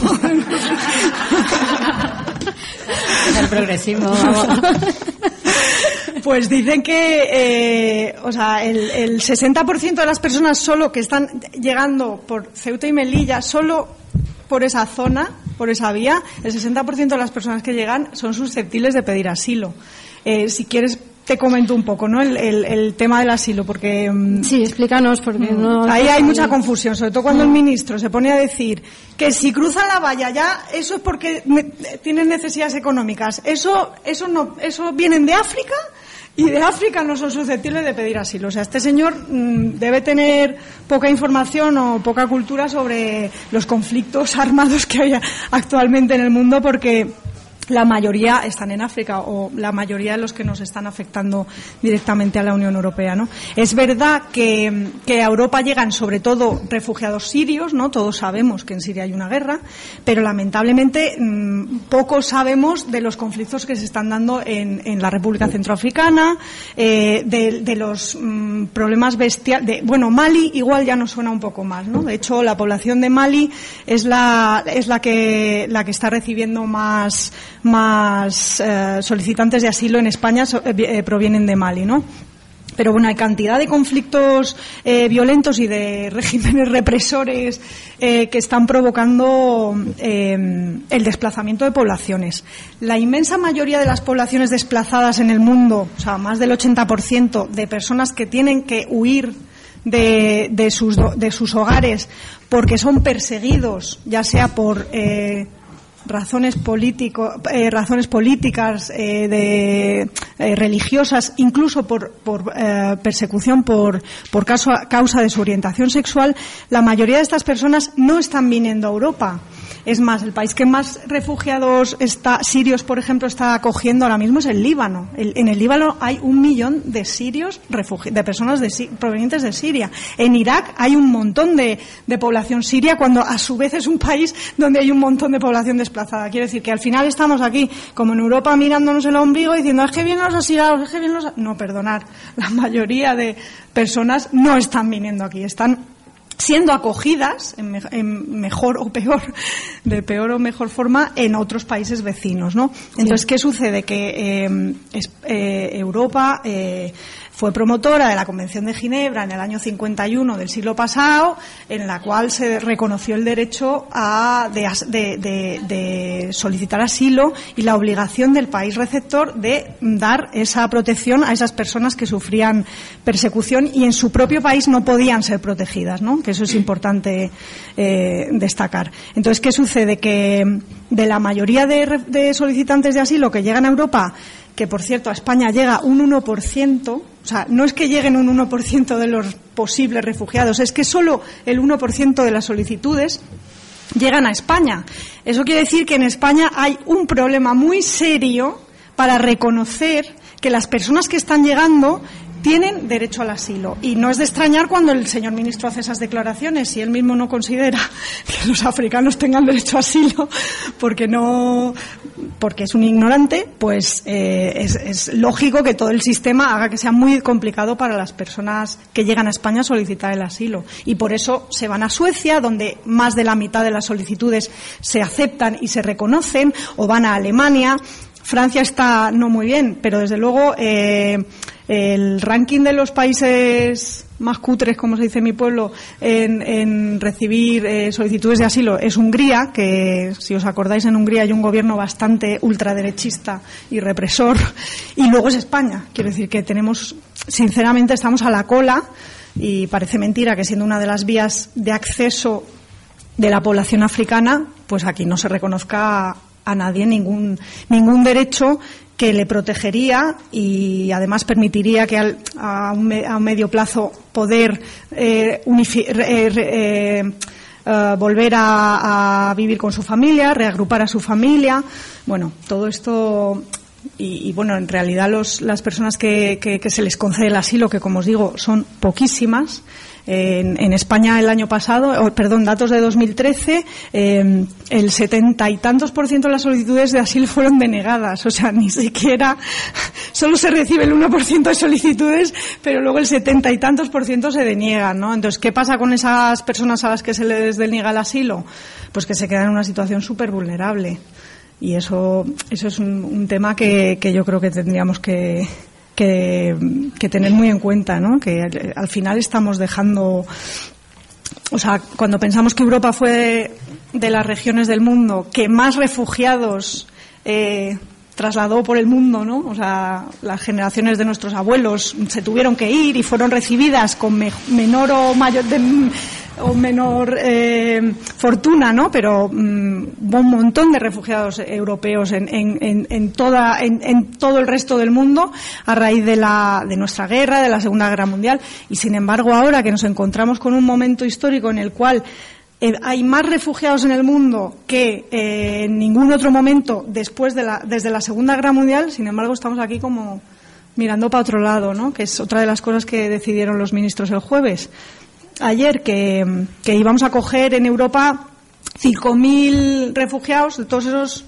El progresismo. Pues dicen que el 60% de las personas solo que están llegando por Ceuta y Melilla, solo por esa zona, por esa vía, el 60% de las personas que llegan son susceptibles de pedir asilo. Si quieres, te comento un poco, ¿no? El tema del asilo, porque sí, explícanos, porque no. Ahí hay mucha confusión, sobre todo cuando el ministro se pone a decir que si cruzan la valla ya, eso es porque tienen necesidades económicas. Eso vienen de África, y de África no son susceptibles de pedir asilo. O sea, este señor debe tener poca información o poca cultura sobre los conflictos armados que hay actualmente en el mundo, porque la mayoría están en África, o la mayoría de los que nos están afectando directamente a la Unión Europea, ¿no? Es verdad que a Europa llegan sobre todo refugiados sirios, ¿no? Todos sabemos que en Siria hay una guerra, pero lamentablemente poco sabemos de los conflictos que se están dando en la República Centroafricana, de los problemas bestiales. Bueno, Mali igual ya nos suena un poco más, ¿no? De hecho, la población de Mali es la que está recibiendo más solicitantes de asilo en España provienen de Mali, ¿no? Pero bueno, hay cantidad de conflictos violentos y de regímenes represores que están provocando el desplazamiento de poblaciones. La inmensa mayoría de las poblaciones desplazadas en el mundo, o sea, más del 80% de personas que tienen que huir de sus hogares porque son perseguidos, ya sea por razones políticas, religiosas, incluso por persecución por causa de su orientación sexual, la mayoría de estas personas no están viniendo a Europa. Es más, el país que más refugiados sirios, por ejemplo, está acogiendo ahora mismo es el Líbano. En el Líbano hay 1 millón de sirios, de personas provenientes de Siria. En Irak hay un montón de población siria, cuando a su vez es un país donde hay un montón de población desplazada. Quiere decir que al final estamos aquí, como en Europa, mirándonos el ombligo diciendo es que vienen los asilados, es que vienen los... No, perdonad, la mayoría de personas no están viniendo aquí, están siendo acogidas en mejor o peor, de peor o mejor forma, en otros países vecinos, ¿no? Entonces, ¿qué sucede? Que Europa fue promotora de la Convención de Ginebra en el año 51 del siglo pasado, en la cual se reconoció el derecho de solicitar asilo y la obligación del país receptor de dar esa protección a esas personas que sufrían persecución y en su propio país no podían ser protegidas, ¿no? Que eso es importante destacar. Entonces, ¿qué sucede? Que de la mayoría de solicitantes de asilo que llegan a Europa, que por cierto a España llega un 1%, o sea, no es que lleguen un 1% de los posibles refugiados, es que solo el 1% de las solicitudes llegan a España. Eso quiere decir que en España hay un problema muy serio para reconocer que las personas que están llegando tienen derecho al asilo. Y no es de extrañar cuando el señor ministro hace esas declaraciones y él mismo no considera que los africanos tengan derecho a asilo porque es un ignorante, pues es lógico que todo el sistema haga que sea muy complicado para las personas que llegan a España a solicitar el asilo. Y por eso se van a Suecia, donde más de la mitad de las solicitudes se aceptan y se reconocen, o van a Alemania. Francia está no muy bien, pero desde luego el ranking de los países más cutres, como se dice en mi pueblo, en recibir solicitudes de asilo es Hungría, que si os acordáis en Hungría hay un gobierno bastante ultraderechista y represor, y luego es España. Quiero decir que sinceramente estamos a la cola, y parece mentira que siendo una de las vías de acceso de la población africana, pues aquí no se reconozca a nadie ningún derecho que le protegería y además permitiría que a un medio plazo poder volver a vivir con su familia, reagrupar a su familia. Bueno, todo esto. Y bueno, en realidad las personas que se les concede el asilo, que como os digo son poquísimas. En España el año pasado, datos de 2013, el 70 y tantos % de las solicitudes de asilo fueron denegadas. O sea, ni siquiera, solo se recibe el 1% de solicitudes, pero luego el 70 y tantos % se deniegan, ¿no? Entonces, ¿qué pasa con esas personas a las que se les deniega el asilo? Pues que se quedan en una situación súper vulnerable. Y eso es un tema que yo creo que tendríamos que tener muy en cuenta, ¿no? Que al final estamos dejando, o sea, cuando pensamos que Europa fue de las regiones del mundo que más refugiados trasladó por el mundo, ¿no? O sea, las generaciones de nuestros abuelos se tuvieron que ir y fueron recibidas con menor o mayor menor fortuna, ¿no? Pero hubo un montón de refugiados europeos en todo el resto del mundo a raíz de nuestra guerra, de la Segunda Guerra Mundial, y sin embargo ahora que nos encontramos con un momento histórico en el cual hay más refugiados en el mundo que en ningún otro momento desde la Segunda Guerra Mundial. Sin embargo, estamos aquí como mirando para otro lado, ¿no? Que es otra de las cosas que decidieron los ministros el jueves. Ayer que íbamos a acoger en Europa 5.000 refugiados, de todos esos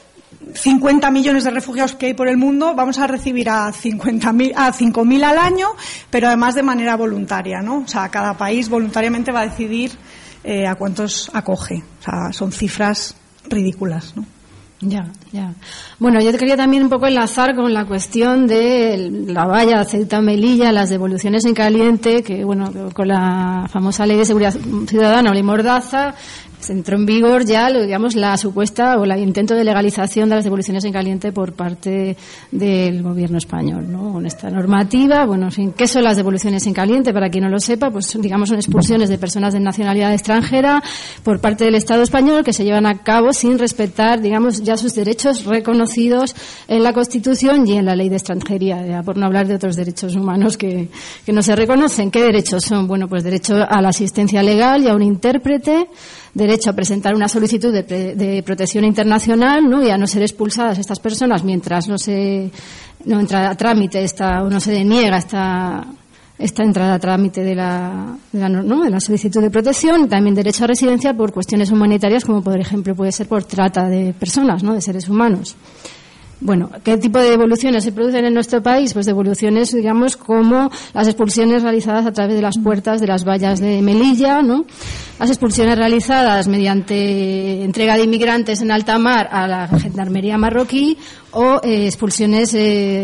50 millones de refugiados que hay por el mundo, vamos a recibir a 5.000 al año, pero además de manera voluntaria, ¿no? O sea, cada país voluntariamente va a decidir a cuántos acoge. O sea, son cifras ridículas, ¿no? Ya. Bueno, yo quería también un poco enlazar con la cuestión de la valla Ceuta-Melilla, las devoluciones en caliente, que bueno, con la famosa Ley de Seguridad Ciudadana o Ley Mordaza, se entró en vigor ya, digamos, la supuesta o el intento de legalización de las devoluciones en caliente por parte del gobierno español, ¿no? Con esta normativa, bueno, en fin, ¿qué son las devoluciones en caliente? Para quien no lo sepa, pues digamos son expulsiones de personas de nacionalidad extranjera por parte del Estado español que se llevan a cabo sin respetar, digamos, ya sus derechos reconocidos en la Constitución y en la Ley de Extranjería, ya por no hablar de otros derechos humanos que no se reconocen. ¿Qué derechos son? Bueno, pues derecho a la asistencia legal y a un intérprete, derecho a presentar una solicitud de protección internacional, ¿no? Y a no ser expulsadas estas personas mientras no entra a trámite o no se deniega esta entrada a trámite de la solicitud de protección. También derecho a residencia por cuestiones humanitarias, como por ejemplo puede ser por trata de personas, ¿no? De seres humanos. Bueno, ¿qué tipo de devoluciones se producen en nuestro país? Pues devoluciones, digamos, como las expulsiones realizadas a través de las puertas de las vallas de Melilla, ¿no? Las expulsiones realizadas mediante entrega de inmigrantes en alta mar a la gendarmería marroquí o expulsiones,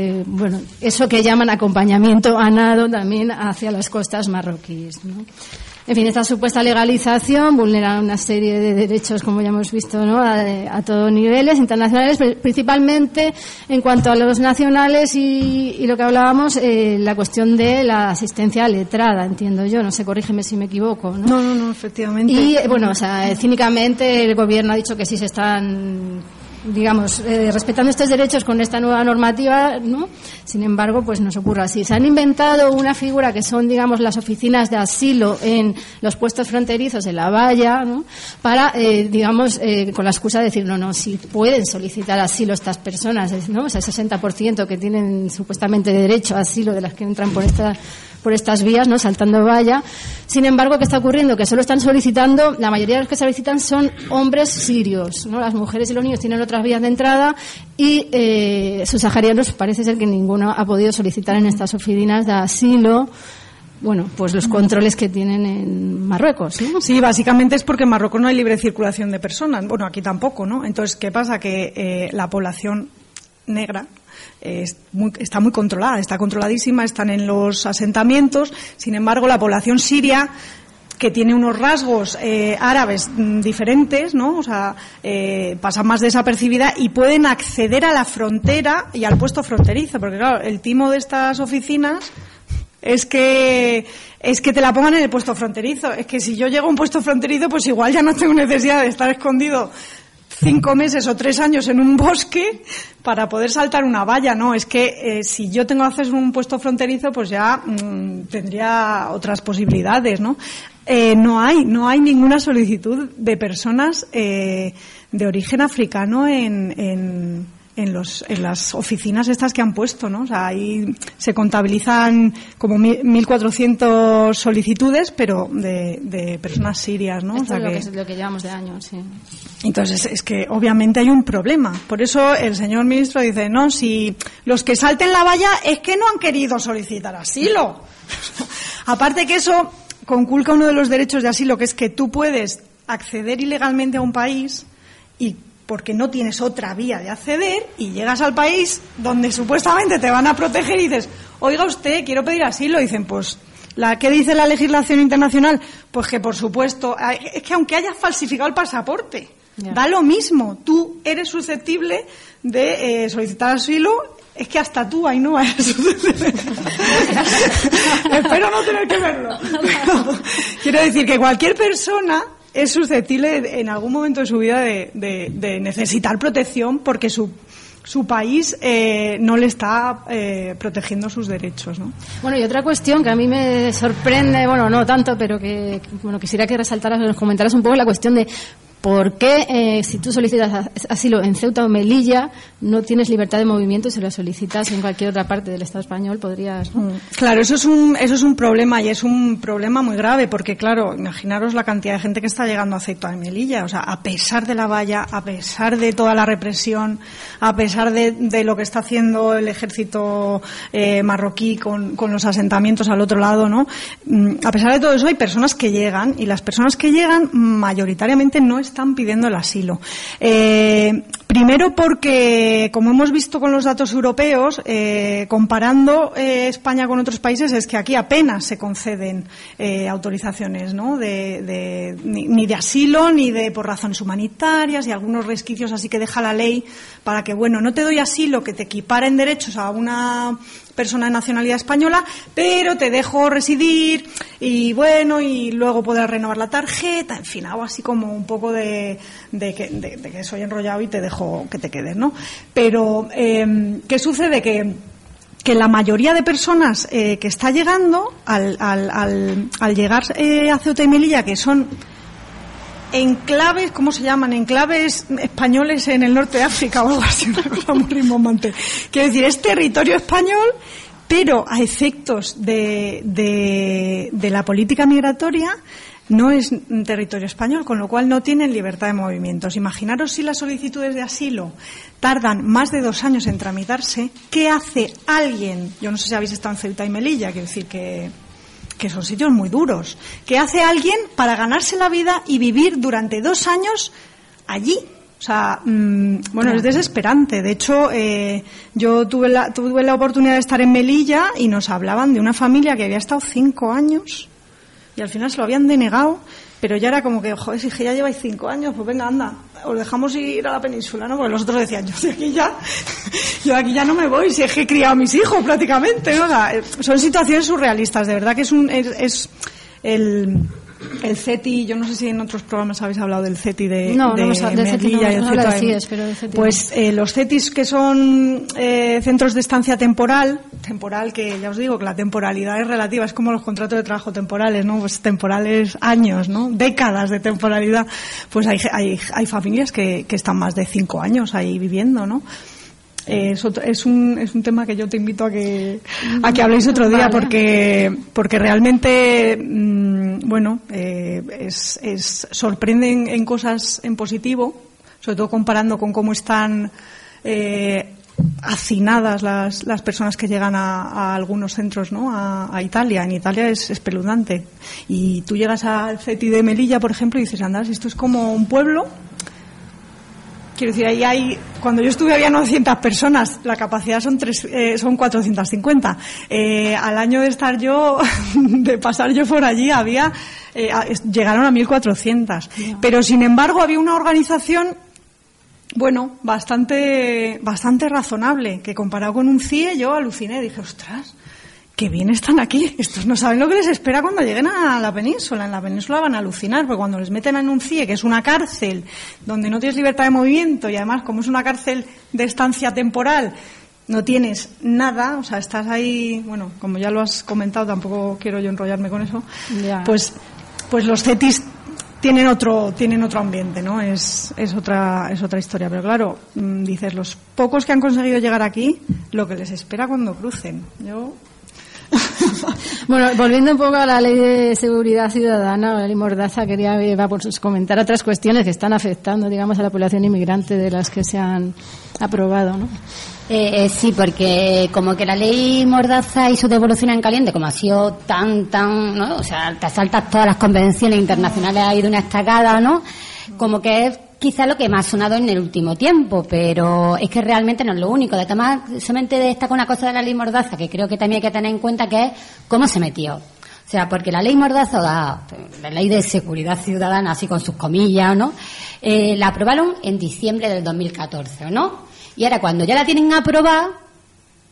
eso que llaman acompañamiento a nado también hacia las costas marroquíes, ¿no? En fin, esta supuesta legalización vulnera una serie de derechos, como ya hemos visto, ¿no? A todos niveles internacionales, principalmente en cuanto a los nacionales y lo que hablábamos, la cuestión de la asistencia letrada, entiendo yo, no sé, corrígeme si me equivoco, ¿no? No, efectivamente. Y, bueno, o sea, cínicamente el gobierno ha dicho que sí se están, digamos, respetando estos derechos con esta nueva normativa, ¿no? Sin embargo, pues no se ocurre así. Se han inventado una figura que son, digamos, las oficinas de asilo en los puestos fronterizos de la valla, ¿no? Para, digamos, con la excusa de decir, no, si pueden solicitar asilo estas personas, ¿no? O sea, 60% que tienen supuestamente derecho a asilo de las que entran por estas vías, ¿no? Saltando valla. Sin embargo, ¿qué está ocurriendo? Que solo están solicitando, la mayoría de los que solicitan son hombres sirios, ¿no? Las mujeres y los niños tienen otras vías de entrada y subsaharianos parece ser que ninguno ha podido solicitar en estas oficinas de asilo. Bueno, pues los controles que tienen en Marruecos, ¿no? Sí, básicamente es porque en Marruecos no hay libre circulación de personas. Bueno, aquí tampoco, ¿no? Entonces, ¿qué pasa? Que la población negra está muy controlada, está controladísima, están en los asentamientos. Sin embargo, la población siria, que tiene unos rasgos árabes diferentes, ¿no? O sea, pasa más desapercibida y pueden acceder a la frontera y al puesto fronterizo, porque claro, el timo de estas oficinas es que te la pongan en el puesto fronterizo. Es que si yo llego a un puesto fronterizo, pues igual ya no tengo necesidad de estar escondido 5 meses o 3 años en un bosque para poder saltar una valla, ¿no? Es que si yo tengo acceso a un puesto fronterizo, pues ya tendría otras posibilidades, ¿no? No hay ninguna solicitud de personas de origen africano en las oficinas estas que han puesto, ¿no? O sea, ahí se contabilizan como 1.400 solicitudes, pero de personas sirias, ¿no? Esto o sea, es lo que llevamos de años, sí. Entonces, es que obviamente hay un problema. Por eso el señor ministro dice, no, si los que salten la valla es que no han querido solicitar asilo. Aparte que eso conculca uno de los derechos de asilo, que es que tú puedes acceder ilegalmente a un país y porque no tienes otra vía de acceder y llegas al país donde supuestamente te van a proteger y dices, oiga usted, quiero pedir asilo. Y dicen, pues, ¿qué dice la legislación internacional? Pues que, por supuesto, es que aunque hayas falsificado el pasaporte, da lo mismo. Tú eres susceptible de solicitar asilo. Es que hasta tú, Ainhoa, eres susceptible. Espero no tener que verlo. Pero, quiero decir que cualquier persona es susceptible en algún momento de su vida de necesitar protección porque su su país no le está protegiendo sus derechos, ¿no? Bueno, y otra cuestión que a mí me sorprende, bueno, no tanto, pero que quisiera que resaltaras, nos comentaras un poco la cuestión de ¿por qué si tú solicitas asilo en Ceuta o Melilla no tienes libertad de movimiento y si lo solicitas en cualquier otra parte del Estado español podrías, ¿no? Claro, eso es un problema, y es un problema muy grave, porque claro, imaginaros la cantidad de gente que está llegando a Ceuta y Melilla, o sea, a pesar de la valla, a pesar de toda la represión, a pesar de lo que está haciendo el ejército marroquí con los asentamientos al otro lado, ¿no? A pesar de todo eso hay personas que llegan, y las personas que llegan mayoritariamente no están pidiendo el asilo. Primero porque, como hemos visto con los datos europeos, comparando España con otros países, es que aquí apenas se conceden autorizaciones, ¿no? Ni de asilo, ni de por razones humanitarias, y algunos resquicios así que deja la ley para que, bueno, no te doy asilo, que te equipara en derechos a una persona de nacionalidad española, pero te dejo residir y bueno, y luego podrás renovar la tarjeta, en fin, algo así como un poco de que soy enrollado y te dejo que te quedes, ¿no? Pero ¿qué sucede? Que la mayoría de personas que está llegando al llegar a Ceuta y Melilla, que son enclaves, ¿cómo se llaman? Enclaves españoles en el norte de África o algo así, una cosa muy rimbombante. Quiero decir, es territorio español, pero a efectos de la política migratoria no es un territorio español, con lo cual no tienen libertad de movimientos. Imaginaros si las solicitudes de asilo tardan más de 2 años en tramitarse, ¿qué hace alguien? Yo no sé si habéis estado en Ceuta y Melilla, quiero decir que son sitios muy duros. ¿Qué hace alguien para ganarse la vida y vivir durante 2 años allí? O sea, bueno, es desesperante. De hecho, yo tuve la oportunidad de estar en Melilla y nos hablaban de una familia que había estado 5 años y al final se lo habían denegado, pero ya era como que, joder, si ya lleváis 5 años, pues venga, anda, os dejamos ir a la península, ¿no? Porque los otros decían, yo de aquí ya no me voy, si es que he criado a mis hijos prácticamente, ¿no? O sea, son situaciones surrealistas, de verdad que es el CETI, yo no sé si en otros programas habéis hablado del CETI de Melilla y el CETI. Pues los CETIs, que son centros de estancia temporal, que ya os digo que la temporalidad es relativa, es como los contratos de trabajo temporales, ¿no? Pues temporales años, ¿no? Décadas de temporalidad. Pues hay familias que están más de 5 años ahí viviendo, ¿no? Es un tema que yo te invito a que habléis otro día, porque realmente sorprenden en cosas en positivo, sobre todo comparando con cómo están hacinadas las personas que llegan a algunos centros, ¿no? A Italia. En Italia es espeluznante, y tú llegas al CETI de Melilla, por ejemplo, y dices, anda, esto es como un pueblo. Quiero decir, ahí cuando yo estuve había 900 personas, la capacidad son 450. Al año de estar yo, de pasar yo por allí, llegaron a 1.400. Yeah. Pero sin embargo había una organización, bueno, bastante razonable, que comparado con un CIE yo aluciné, dije, ostras, qué bien están aquí. Estos no saben lo que les espera cuando lleguen a la península. En la península van a alucinar, porque cuando les meten en un CIE, que es una cárcel donde no tienes libertad de movimiento, y además como es una cárcel de estancia temporal, no tienes nada, o sea, estás ahí, bueno, como ya lo has comentado, tampoco quiero yo enrollarme con eso, yeah. Pues los CETIs tienen otro ambiente, ¿no? Es otra historia. Pero claro, dices, los pocos que han conseguido llegar aquí, lo que les espera cuando crucen. Bueno, volviendo un poco a la ley de seguridad ciudadana, la ley Mordaza, quería comentar otras cuestiones que están afectando, digamos, a la población inmigrante de las que se han aprobado, ¿no? Sí, porque como que la ley Mordaza y su devolución en caliente, como ha sido tan, ¿no? O sea, te saltas todas las convenciones internacionales ahí de una estacada, ¿no? Como que es quizá lo que más ha sonado en el último tiempo, pero es que realmente no es lo único. Además, solamente destaca una cosa de la ley Mordaza que creo que también hay que tener en cuenta, que es cómo se metió. O sea, porque la ley Mordaza, la ley de seguridad ciudadana, así con sus comillas, ¿no? La aprobaron en diciembre del 2014, ¿no? Y ahora cuando ya la tienen aprobada,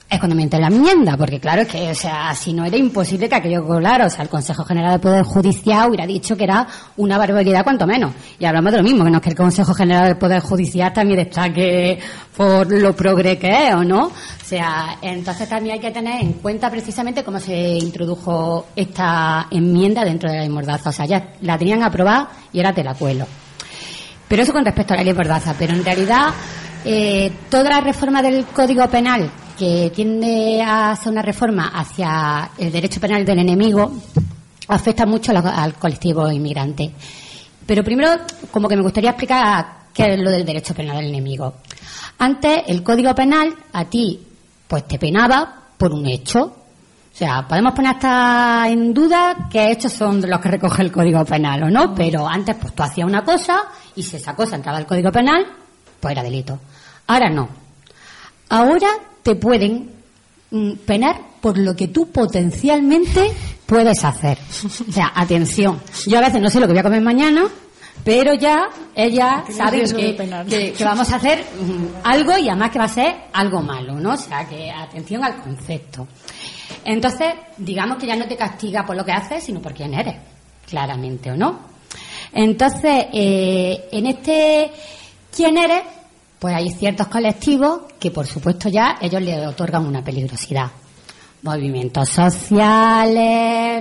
es cuando me entré en la enmienda, porque claro, es que, o sea, si no era imposible que aquello colara, o sea, el Consejo General del Poder Judicial hubiera dicho que era una barbaridad cuanto menos. Y hablamos de lo mismo, que no es que el Consejo General del Poder Judicial también destaque por lo progre que es, ¿o no? O sea, entonces también hay que tener en cuenta precisamente cómo se introdujo esta enmienda dentro de la ley Mordaza. O sea, ya la tenían aprobada y ahora te la cuelo. Pero eso con respecto a la ley Mordaza. Pero en realidad, toda la reforma del Código Penal que tiende a ser una reforma hacia el derecho penal del enemigo, afecta mucho al colectivo inmigrante. Pero primero, como que me gustaría explicar qué es lo del derecho penal del enemigo. Antes, el Código Penal a ti, pues te penaba por un hecho. O sea, podemos poner hasta en duda qué hechos son los que recoge el Código Penal o no, pero antes pues tú hacías una cosa y si esa cosa entraba al Código Penal, pues era delito. Ahora no. Ahora te pueden penar por lo que tú potencialmente puedes hacer. O sea, atención. Yo a veces no sé lo que voy a comer mañana, pero ya ella sabe que vamos a hacer algo y además que va a ser algo malo, ¿no? O sea, que atención al concepto. Entonces, digamos que ya no te castiga por lo que haces, sino por quién eres, claramente, ¿o no? Entonces, en este quién eres, pues hay ciertos colectivos que, por supuesto, ya ellos le otorgan una peligrosidad. Movimientos sociales,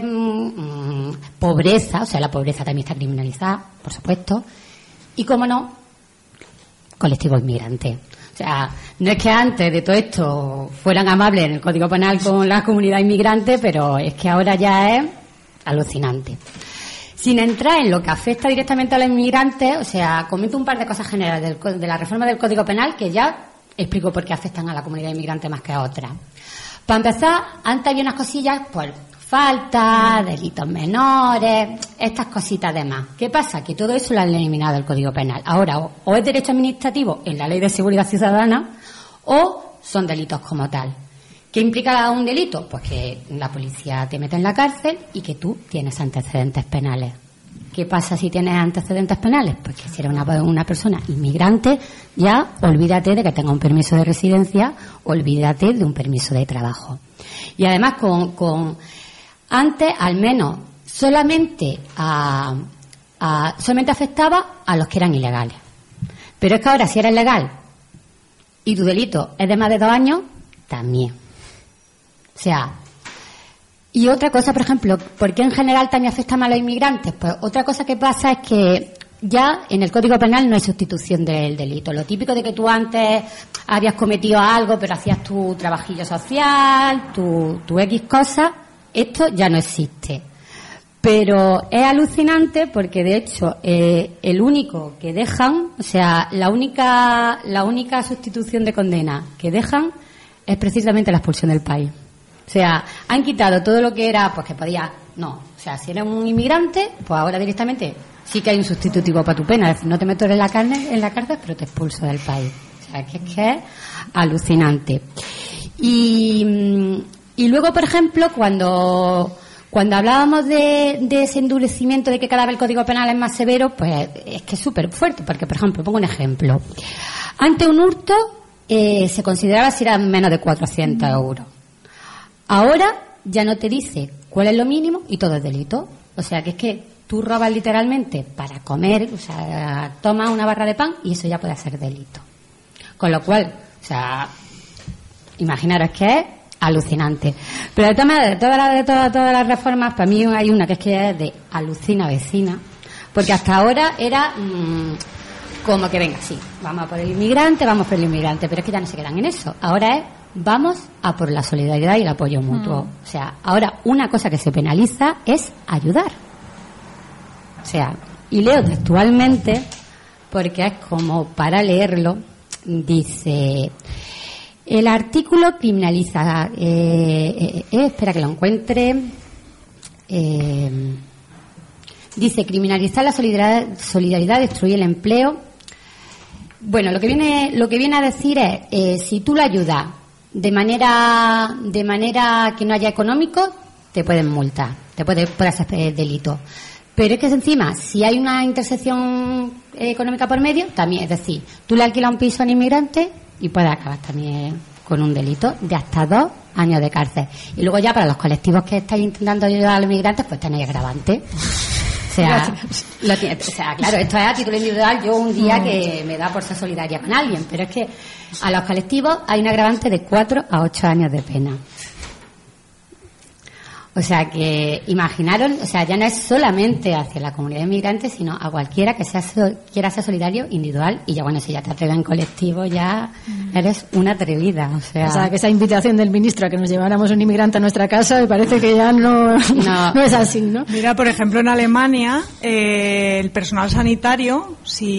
pobreza, o sea, la pobreza también está criminalizada, por supuesto. Y, cómo no, colectivos inmigrantes. O sea, no es que antes de todo esto fueran amables en el Código Penal con la comunidad inmigrante, pero es que ahora ya es alucinante. Sin entrar en lo que afecta directamente a los inmigrantes, o sea, comento un par de cosas generales de la reforma del Código Penal que ya explico por qué afectan a la comunidad inmigrante más que a otras. Para empezar, antes había unas cosillas, pues, faltas, delitos menores, estas cositas de más. ¿Qué pasa? Que todo eso lo han eliminado del Código Penal. Ahora, o es derecho administrativo en la Ley de Seguridad Ciudadana, o son delitos como tal. ¿Qué implica un delito? Pues que la policía te mete en la cárcel y que tú tienes antecedentes penales. ¿Qué pasa si tienes antecedentes penales? Pues que si eres una persona inmigrante, ya olvídate de que tenga un permiso de residencia, olvídate de un permiso de trabajo. Y además antes, al menos, solamente afectaba a los que eran ilegales. Pero es que ahora, si eres legal y tu delito es de más de 2 años, también. O sea, y otra cosa, por ejemplo, ¿por qué en general también afecta más a los inmigrantes? Pues otra cosa que pasa es que ya en el Código Penal no hay sustitución del delito. Lo típico de que tú antes habías cometido algo, pero hacías tu trabajillo social, tu X cosa, esto ya no existe. Pero es alucinante porque, de hecho, el único que dejan, o sea, la única sustitución de condena que dejan es precisamente la expulsión del país. O sea, han quitado todo lo que era, pues que podía, no. O sea, si eres un inmigrante, pues ahora directamente sí que hay un sustitutivo para tu pena. Es decir, no te meto en la cárcel, pero te expulso del país. O sea, que es alucinante. Y luego, por ejemplo, cuando hablábamos de ese endurecimiento, de que cada vez el Código Penal es más severo, pues es que es súper fuerte. Porque, por ejemplo, pongo un ejemplo. Antes un hurto se consideraba si era menos de 400 euros. Ahora ya no te dice cuál es lo mínimo y todo es delito. O sea, que es que tú robas literalmente para comer, o sea, tomas una barra de pan y eso ya puede ser delito. Con lo cual, o sea, imaginaros que es alucinante. Pero de todas las reformas, para mí hay una que es de alucina vecina, porque hasta ahora era como que venga, sí, vamos a por el inmigrante, pero es que ya no se quedan en eso. Ahora es vamos a por la solidaridad y el apoyo mutuo. O sea, ahora una cosa que se penaliza es ayudar. O sea, y leo textualmente, porque es como para leerlo, dice, el artículo criminaliza, espera que lo encuentre, dice, criminalizar la solidaridad destruye el empleo. Bueno, lo que viene a decir es, si tú la ayudas de manera que no haya económico, te pueden multar, puede hacer delito. Pero es que encima, si hay una intersección económica por medio, también, es decir, tú le alquilas un piso a un inmigrante y puede acabar también con un delito de hasta 2 años de cárcel. Y luego ya para los colectivos que estáis intentando ayudar a los migrantes, pues tenéis agravante. O sea, claro, esto es a título individual. Yo un día que me da por ser solidaria con alguien, pero es que a los colectivos hay un agravante de 4 a 8 años de pena. O sea que imaginaros, o sea, ya no es solamente hacia la comunidad inmigrante, sino a cualquiera que quiera ser solidario individual. Y ya bueno, si ya te atreves en colectivo, ya eres una atrevida. O sea, que esa invitación del ministro a que nos lleváramos un inmigrante a nuestra casa, me parece que ya no es así, ¿no? Mira, por ejemplo, en Alemania, el personal sanitario,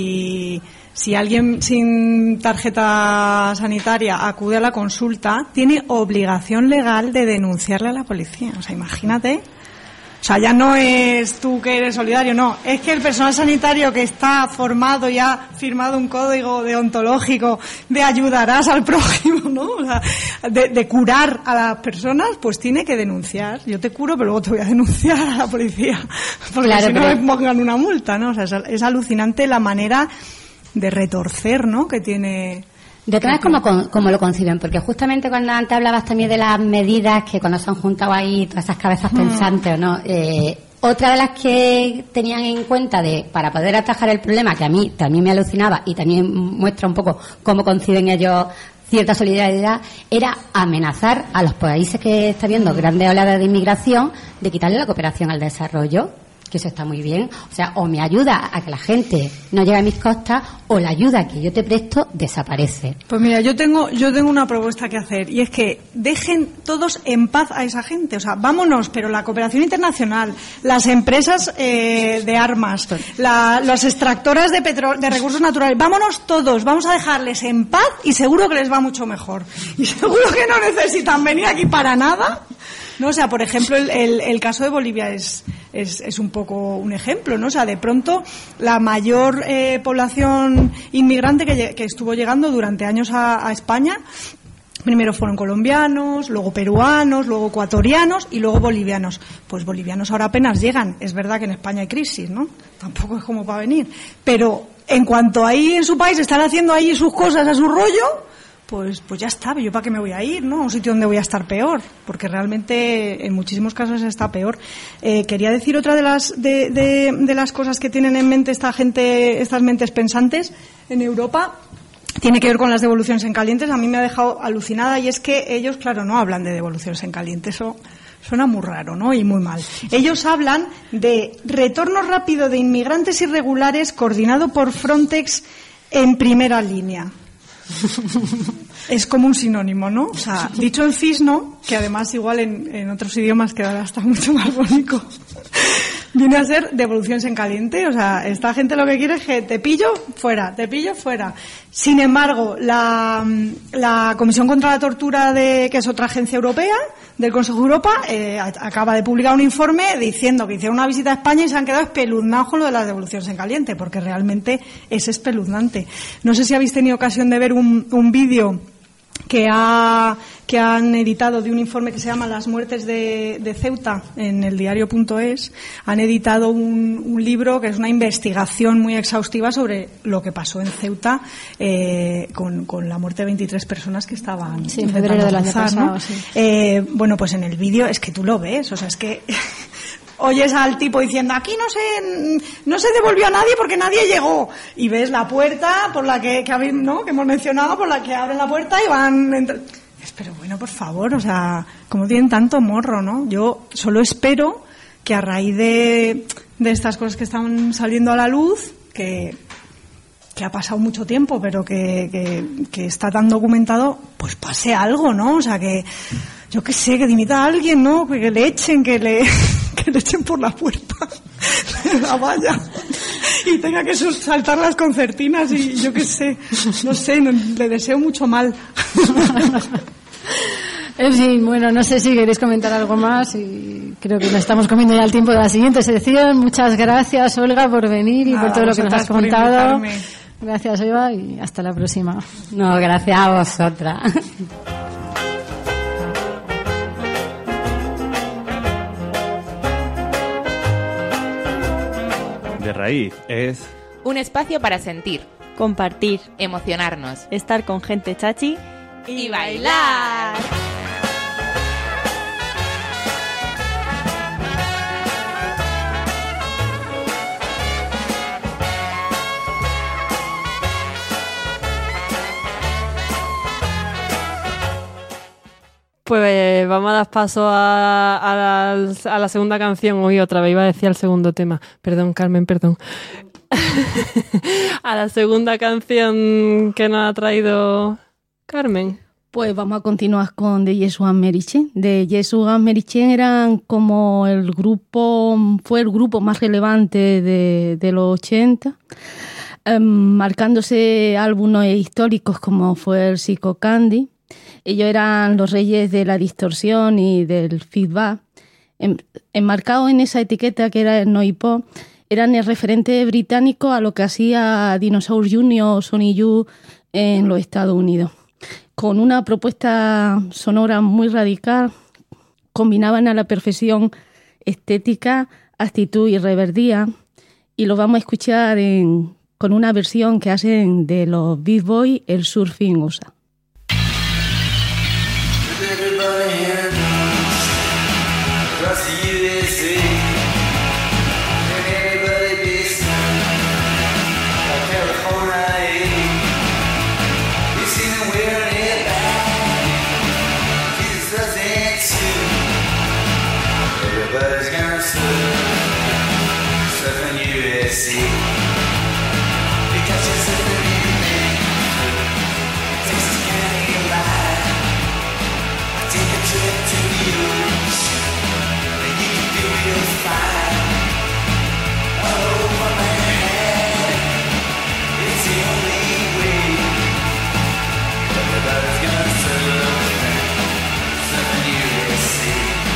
si alguien sin tarjeta sanitaria acude a la consulta, tiene obligación legal de denunciarle a la policía. O sea, imagínate. O sea, ya no es tú que eres solidario, no. Es que el personal sanitario que está formado y ha firmado un código deontológico de ayudarás al prójimo, ¿no? O sea, de curar a las personas, pues tiene que denunciar. Yo te curo, pero luego te voy a denunciar a la policía. Porque claro, si no me pongan una multa, ¿no? O sea, es alucinante la manera de retorcer, ¿no?, que tiene. De todas maneras, como lo conciben, porque justamente cuando antes hablabas también de las medidas que cuando se han juntado ahí todas esas cabezas pensantes, ¿o no? Otra de las que tenían en cuenta para poder atajar el problema, que a mí también me alucinaba y también muestra un poco cómo conciben ellos cierta solidaridad, era amenazar a los países que están viendo grandes oleadas de inmigración de quitarle la cooperación al desarrollo. Que eso está muy bien. O sea, o me ayuda a que la gente no llegue a mis costas, o la ayuda que yo te presto desaparece. Pues mira, yo tengo una propuesta que hacer, y es que dejen todos en paz a esa gente. O sea, vámonos, pero la cooperación internacional, las empresas de armas, las extractoras de recursos naturales, vámonos todos, vamos a dejarles en paz y seguro que les va mucho mejor. Y seguro que no necesitan venir aquí para nada. No, o sea, por ejemplo, el caso de Bolivia es un poco un ejemplo, ¿no? O sea, de pronto la mayor población inmigrante que estuvo llegando durante años a España, primero fueron colombianos, luego peruanos, luego ecuatorianos y luego bolivianos. Pues bolivianos ahora apenas llegan. Es verdad que en España hay crisis, ¿no? Tampoco es como para venir. Pero en cuanto ahí en su país están haciendo ahí sus cosas a su rollo, pues ya está, yo para qué me voy a ir, ¿no? A un sitio donde voy a estar peor, porque realmente en muchísimos casos está peor. Quería decir otra de las cosas que tienen en mente esta gente, estas mentes pensantes en Europa, tiene que ver con las devoluciones en calientes. A mí me ha dejado alucinada, y es que ellos, claro, no hablan de devoluciones en caliente, eso suena muy raro, ¿no? Y muy mal. Ellos hablan de retorno rápido de inmigrantes irregulares coordinado por Frontex en primera línea. Es como un sinónimo, ¿no? O sea, dicho en fisno, que además igual en otros idiomas quedará hasta mucho más bonito, viene a ser devoluciones en caliente. O sea, esta gente lo que quiere es que te pillo fuera. Sin embargo, la Comisión contra la Tortura, que es otra agencia europea del Consejo de Europa, acaba de publicar un informe diciendo que hicieron una visita a España y se han quedado espeluznados con lo de las devoluciones en caliente, porque realmente es espeluznante. No sé si habéis tenido ocasión de ver un vídeo que han editado de un informe que se llama Las muertes de Ceuta en el diario.es. Han editado un libro que es una investigación muy exhaustiva sobre lo que pasó en Ceuta con la muerte de 23 personas que estaban en febrero del año pasado, ¿no? Sí. Bueno, pues en el vídeo es que tú lo ves, o sea, es que oyes al tipo diciendo aquí no se devolvió a nadie porque nadie llegó, y ves la puerta por la que hemos mencionado, por la que abren la puerta y van pero bueno, por favor, o sea, como tienen tanto morro, ¿no? Yo solo espero que a raíz de estas cosas que están saliendo a la luz, que ha pasado mucho tiempo, pero que está tan documentado, pues pase algo, ¿no? O sea, que yo qué sé, que dimita a alguien, ¿no? Que le echen, que le echen por la puerta de la valla y tenga que saltar las concertinas y yo qué sé, no sé, le deseo mucho mal. En fin, bueno, no sé si queréis comentar algo más, y creo que nos estamos comiendo ya el tiempo de la siguiente sección. Muchas gracias, Olga, por venir y por todo lo que nos has contado. Gracias, Eva, y hasta la próxima. No, gracias a vosotras. De Raíz es un espacio para sentir, compartir, emocionarnos, estar con gente chachi y bailar. Pues vamos a dar paso a la segunda canción. Hoy otra vez iba a decir el segundo tema. Perdón, Carmen, perdón. A la segunda canción que nos ha traído Carmen. Pues vamos a continuar con The Yes and Mary Chain. The Yes and Mary Chain eran como fue el grupo más relevante de los 80, marcándose álbumes históricos como fue el Psycho Candy. Ellos eran los reyes de la distorsión y del feedback. Enmarcados en esa etiqueta que era el noise pop, eran el referente británico a lo que hacía Dinosaur Jr. o Sonic Youth en los Estados Unidos. Con una propuesta sonora muy radical, combinaban a la perfección estética, actitud y reverdía, y lo vamos a escuchar con una versión que hacen de los Beat Boys, el Surfing USA. Everybody here knows across the USA, and everybody based like California. You see them wearing it back, Jesus and Sue. Everybody's gonna surf in USA. Because you're surfing anything, Texas County line. Take a trip to the ocean, and you can feel real fine. All over Manhattan, it's the only way. Everybody's gonna surf in USA.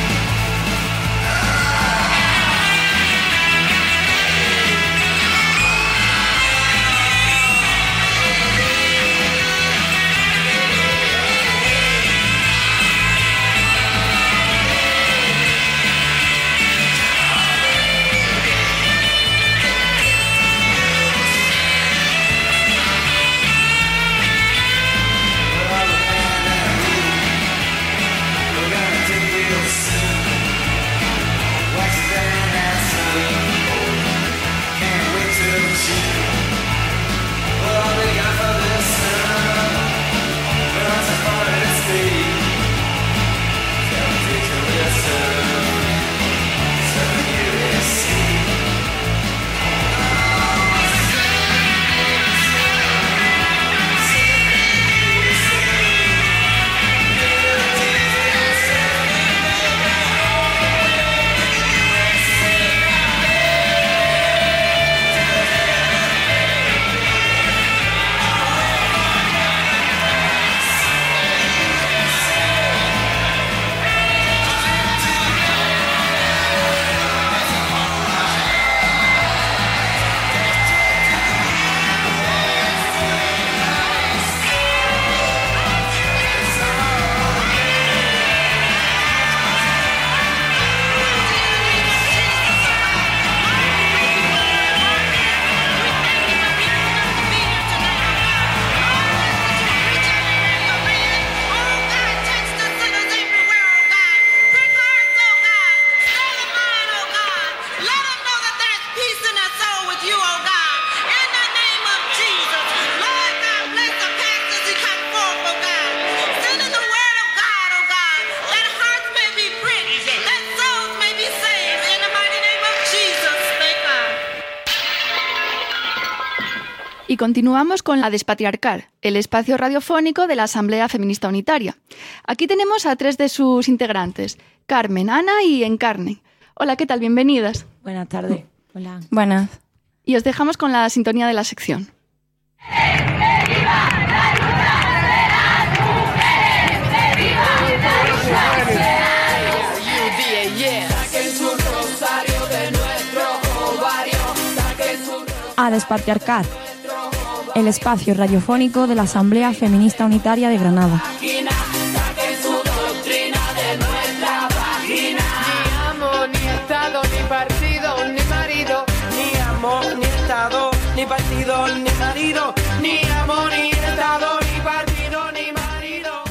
Y continuamos con la Despatriarcal, el espacio radiofónico de la Asamblea Feminista Unitaria. Aquí tenemos a 3 de sus integrantes, Carmen, Ana y Encarne. Hola, ¿qué tal? Bienvenidas. Buenas tardes. Hola. Buenas. Y os dejamos con la sintonía de la sección. A Despatriarcal, el espacio radiofónico de la Asamblea Feminista Unitaria de Granada. Ni amo, ni Estado, ni partido, ni marido. Ni amo, ni Estado, ni partido, ni marido. Ni amo, ni Estado, ni partido, ni marido.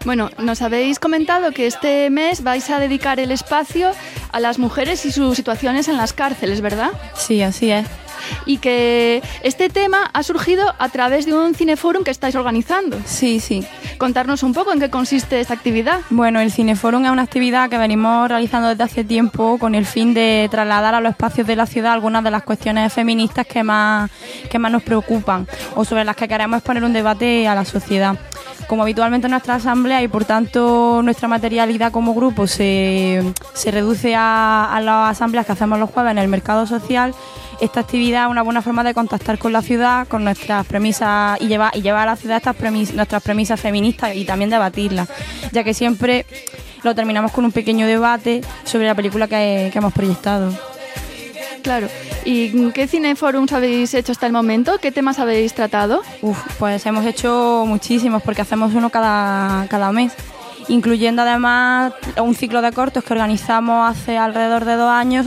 Bueno, nos habéis comentado que este mes vais a dedicar el espacio a las mujeres y sus situaciones en las cárceles, ¿verdad? Sí, así es. Y que este tema ha surgido a través de un cineforum que estáis organizando. Sí, sí. Contarnos un poco en qué consiste esta actividad. Bueno, el cineforum es una actividad que venimos realizando desde hace tiempo con el fin de trasladar a los espacios de la ciudad algunas de las cuestiones feministas que más nos preocupan o sobre las que queremos exponer un debate a la sociedad. Como habitualmente en nuestra asamblea y por tanto nuestra materialidad como grupo se reduce a las asambleas que hacemos los jueves en el mercado social, esta actividad es una buena forma de contactar con la ciudad, con nuestras premisas y llevar a la ciudad nuestras premisas feministas y también debatirlas, ya que siempre lo terminamos con un pequeño debate sobre la película que hemos proyectado. Claro. ¿Y qué cineforums habéis hecho hasta el momento? ¿Qué temas habéis tratado? Pues hemos hecho muchísimos porque hacemos uno cada mes, incluyendo además un ciclo de cortos que organizamos hace alrededor de 2 años,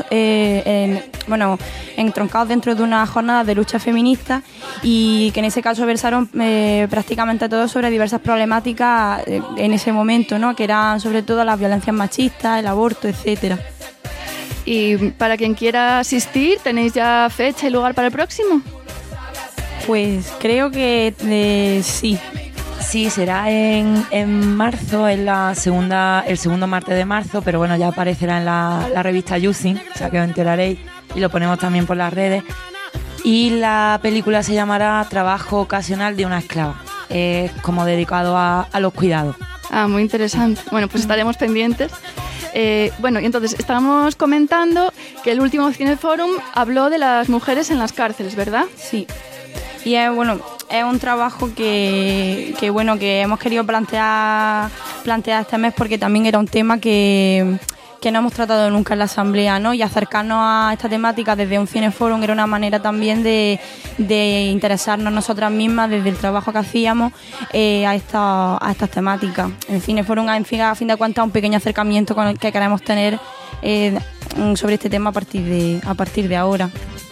entroncados dentro de una jornada de lucha feminista y que en ese caso versaron prácticamente todo sobre diversas problemáticas en ese momento, ¿no? Que eran sobre todo las violencias machistas, el aborto, etcétera. Y para quien quiera asistir, ¿tenéis ya fecha y lugar para el próximo? Pues creo que sí. Sí, será en marzo, el segundo martes de marzo, pero bueno, ya aparecerá en la revista Using, o sea que os enteraréis y lo ponemos también por las redes. Y la película se llamará Trabajo ocasional de una esclava, como dedicado a los cuidados. Ah, muy interesante. Bueno, pues estaremos pendientes. Y entonces estábamos comentando que el último Cineforum habló de las mujeres en las cárceles, ¿verdad? Sí. Y es un trabajo que hemos querido plantear este mes porque también era un tema que no hemos tratado nunca en la asamblea, ¿no? Y acercarnos a esta temática desde un cineforum era una manera también de interesarnos nosotras mismas desde el trabajo que hacíamos a estas temáticas. El cineforum, a fin de cuentas, un pequeño acercamiento con el que queremos tener sobre este tema a partir de ahora.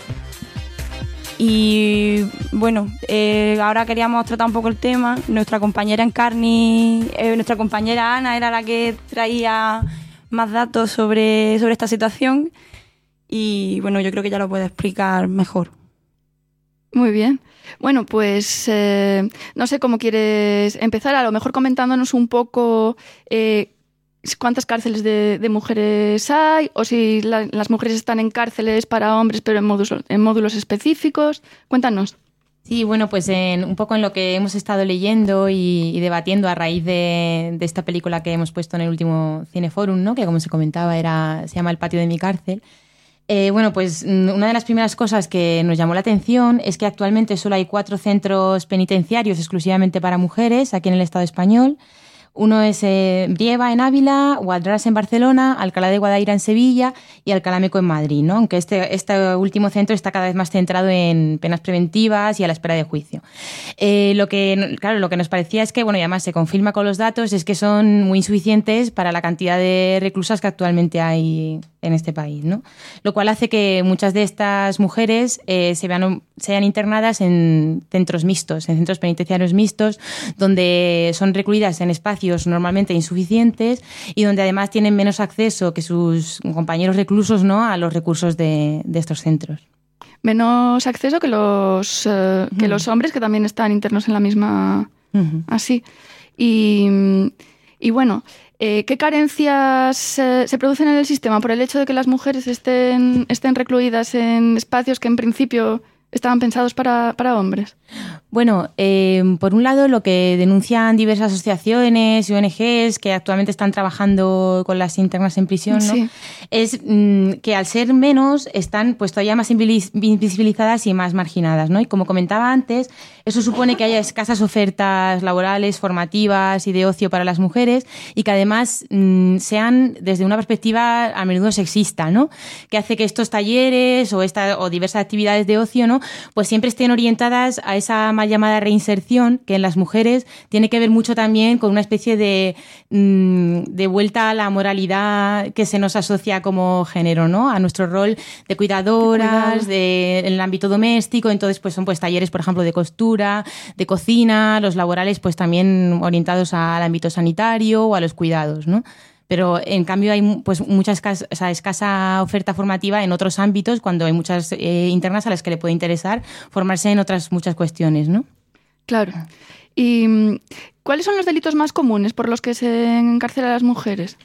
Y bueno, ahora queríamos tratar un poco el tema. Nuestra compañera nuestra compañera Ana era la que traía más datos sobre esta situación y bueno, yo creo que ya lo puede explicar mejor. Muy bien. Bueno, pues no sé cómo quieres empezar, a lo mejor comentándonos un poco cuántas cárceles de mujeres hay o si las mujeres están en cárceles para hombres pero en módulos específicos. Cuéntanos. Sí, bueno, pues un poco en lo que hemos estado leyendo y debatiendo a raíz de esta película que hemos puesto en el último Cineforum, ¿no? Que como se comentaba se llama El patio de mi cárcel. Pues una de las primeras cosas que nos llamó la atención es que actualmente solo hay 4 centros penitenciarios exclusivamente para mujeres aquí en el Estado español. Uno es Brieva en Ávila, Guadras en Barcelona, Alcalá de Guadaira en Sevilla y Alcalá Meco en Madrid, ¿no? Aunque este último centro está cada vez más centrado en penas preventivas y a la espera de juicio. Lo que nos parecía es que, y además se confirma con los datos, es que son muy insuficientes para la cantidad de reclusas que actualmente hay en este país, ¿no? Lo cual hace que muchas de estas mujeres sean internadas en centros mixtos, en centros penitenciarios mixtos, donde son recluidas en espacios normalmente insuficientes y donde además tienen menos acceso que sus compañeros reclusos, ¿no?, a los recursos de estos centros. Menos acceso que los hombres que también están internos en la misma... Así. Y bueno, ¿qué carencias se producen en el sistema por el hecho de que las mujeres estén recluidas en espacios que en principio estaban pensados para hombres? Bueno, por un lado, lo que denuncian diversas asociaciones y ONGs que actualmente están trabajando con las internas en prisión, ¿no? Sí. Es que al ser menos están pues todavía más invisibilizadas y más marginadas, ¿no? Y como comentaba antes, eso supone que haya escasas ofertas laborales, formativas y de ocio para las mujeres y que además sean desde una perspectiva a menudo sexista, ¿no? Que hace que estos talleres o diversas actividades de ocio, ¿no?, pues siempre estén orientadas a esa mal llamada reinserción, que en las mujeres tiene que ver mucho también con una especie de vuelta a la moralidad que se nos asocia como género, ¿no? A nuestro rol de cuidadoras, en el ámbito doméstico. Entonces, pues son pues talleres, por ejemplo, de costura, de cocina, los laborales pues también orientados al ámbito sanitario o a los cuidados, ¿no? Pero en cambio hay pues escasa oferta formativa en otros ámbitos, cuando hay muchas internas a las que le puede interesar formarse en otras muchas cuestiones, ¿no? Claro. ¿Y cuáles son los delitos más comunes por los que se encarcela a las mujeres?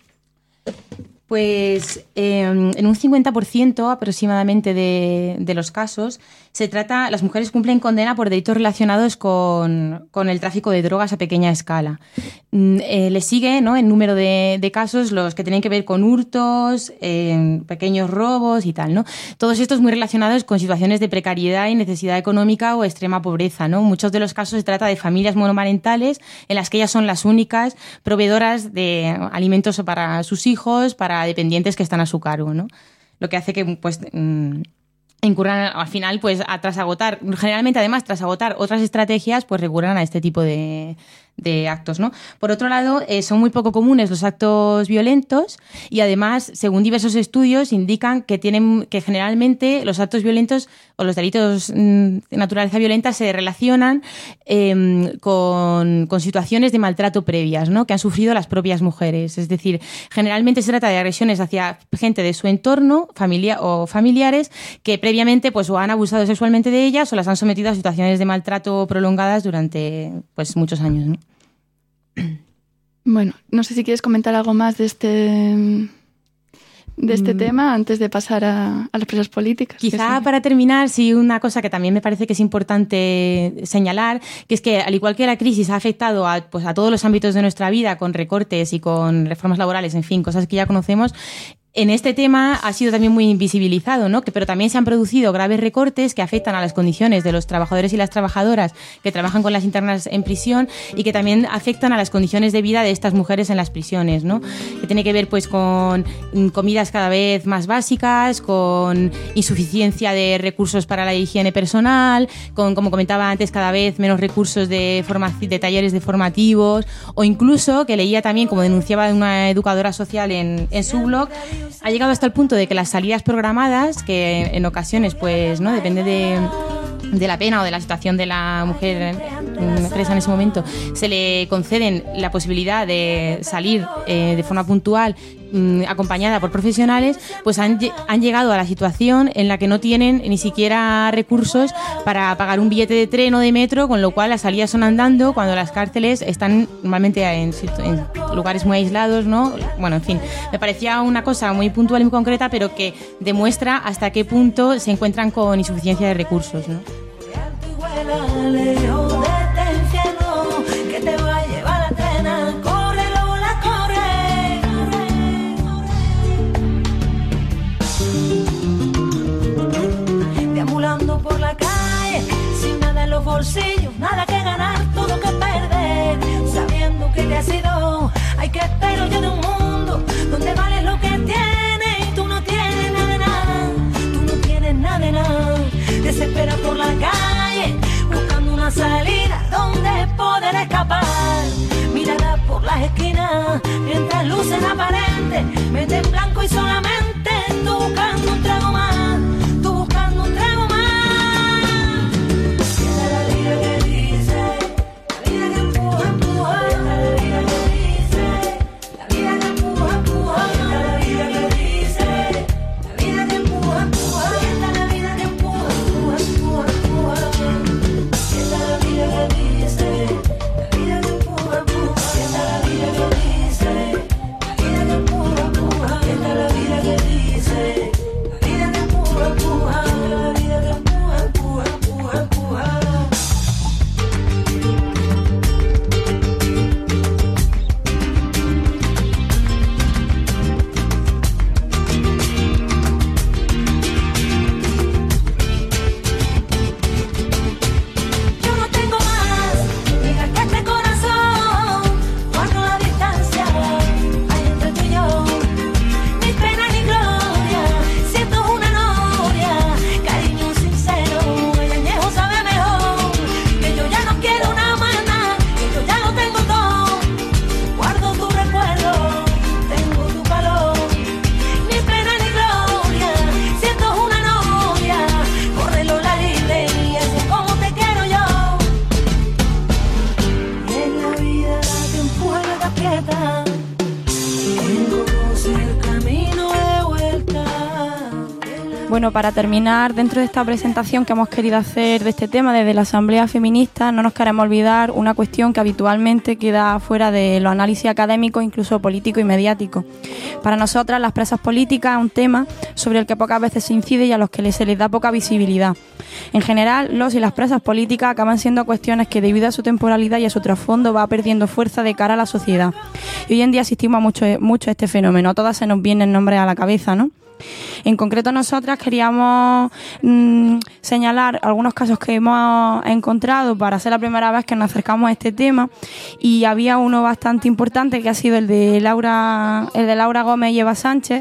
Pues en un 50% aproximadamente de los casos las mujeres cumplen condena por delitos relacionados con el tráfico de drogas a pequeña escala. Le sigue, ¿no?, en número de casos los que tienen que ver con hurtos, pequeños robos y tal, ¿no? Todos estos muy relacionados con situaciones de precariedad y necesidad económica o extrema pobreza, ¿no? Muchos de los casos se trata de familias monomarentales en las que ellas son las únicas proveedoras de alimentos para sus hijos, para dependientes que están a su cargo, ¿no? Lo que hace que pues incurran al final pues tras agotar otras estrategias, pues recurran a este tipo de actos, ¿no? Por otro lado, son muy poco comunes los actos violentos y además, según diversos estudios, indican que generalmente los actos violentos o los delitos de naturaleza violenta se relacionan con situaciones de maltrato previas, ¿no?, que han sufrido las propias mujeres. Es decir, generalmente se trata de agresiones hacia gente de su entorno o familiares que previamente pues o han abusado sexualmente de ellas o las han sometido a situaciones de maltrato prolongadas durante pues muchos años, ¿no? Bueno, no sé si quieres comentar algo más de este tema antes de pasar a las presas políticas. Quizá para terminar, sí, una cosa que también me parece que es importante señalar, que es que al igual que la crisis ha afectado a todos los ámbitos de nuestra vida, con recortes y con reformas laborales, en fin, cosas que ya conocemos, en este tema ha sido también muy invisibilizado, ¿no? Pero también se han producido graves recortes que afectan a las condiciones de los trabajadores y las trabajadoras que trabajan con las internas en prisión y que también afectan a las condiciones de vida de estas mujeres en las prisiones, ¿no? Que tiene que ver pues con comidas cada vez más básicas, con insuficiencia de recursos para la higiene personal, con, como comentaba antes, cada vez menos recursos de talleres de formativos, o incluso, que leía también, como denunciaba una educadora social en su blog, ha llegado hasta el punto de que las salidas programadas, que en ocasiones pues no depende de la pena o de la situación de la mujer presa en ese momento, se le conceden la posibilidad de salir de forma puntual acompañada por profesionales, pues han llegado a la situación en la que no tienen ni siquiera recursos para pagar un billete de tren o de metro, con lo cual las salidas son andando cuando las cárceles están normalmente en lugares muy aislados, ¿no? Bueno, en fin, me parecía una cosa muy puntual y muy concreta, pero que demuestra hasta qué punto se encuentran con insuficiencia de recursos, ¿no? Que te va a llevar la trena, corre Lola, corre, deambulando por la calle, sin nada en los bolsillos, nada que ganar, todo que perder, sabiendo que te has ido, ay que espero yo de un mundo donde vales lo que tienes y tú no tienes nada de nada, tú no tienes nada de nada, desesperas por la calle, buscando una salida donde poder escapar, mirada por las esquinas, mientras luces aparentes, mente en blanco y solamente tú buscando un trago más, tú buscando un trago más. Esa es la vida que dice, la vida que empuja, empuja, esa es la vida que dice, la vida que empuja. Bueno, para terminar, dentro de esta presentación que hemos querido hacer de este tema desde la Asamblea Feminista, no nos queremos olvidar una cuestión que habitualmente queda fuera de los análisis académicos, incluso políticos y mediáticos. Para nosotras, las presas políticas es un tema sobre el que pocas veces se incide y a los que se les da poca visibilidad. En general, los y las presas políticas acaban siendo cuestiones que, debido a su temporalidad y a su trasfondo, va perdiendo fuerza de cara a la sociedad. Y hoy en día asistimos mucho a este fenómeno. A todas se nos vienen nombres a la cabeza, ¿no? En concreto, nosotras queríamos señalar algunos casos que hemos encontrado para ser la primera vez que nos acercamos a este tema, y había uno bastante importante que ha sido el de Laura Gómez y Eva Sánchez,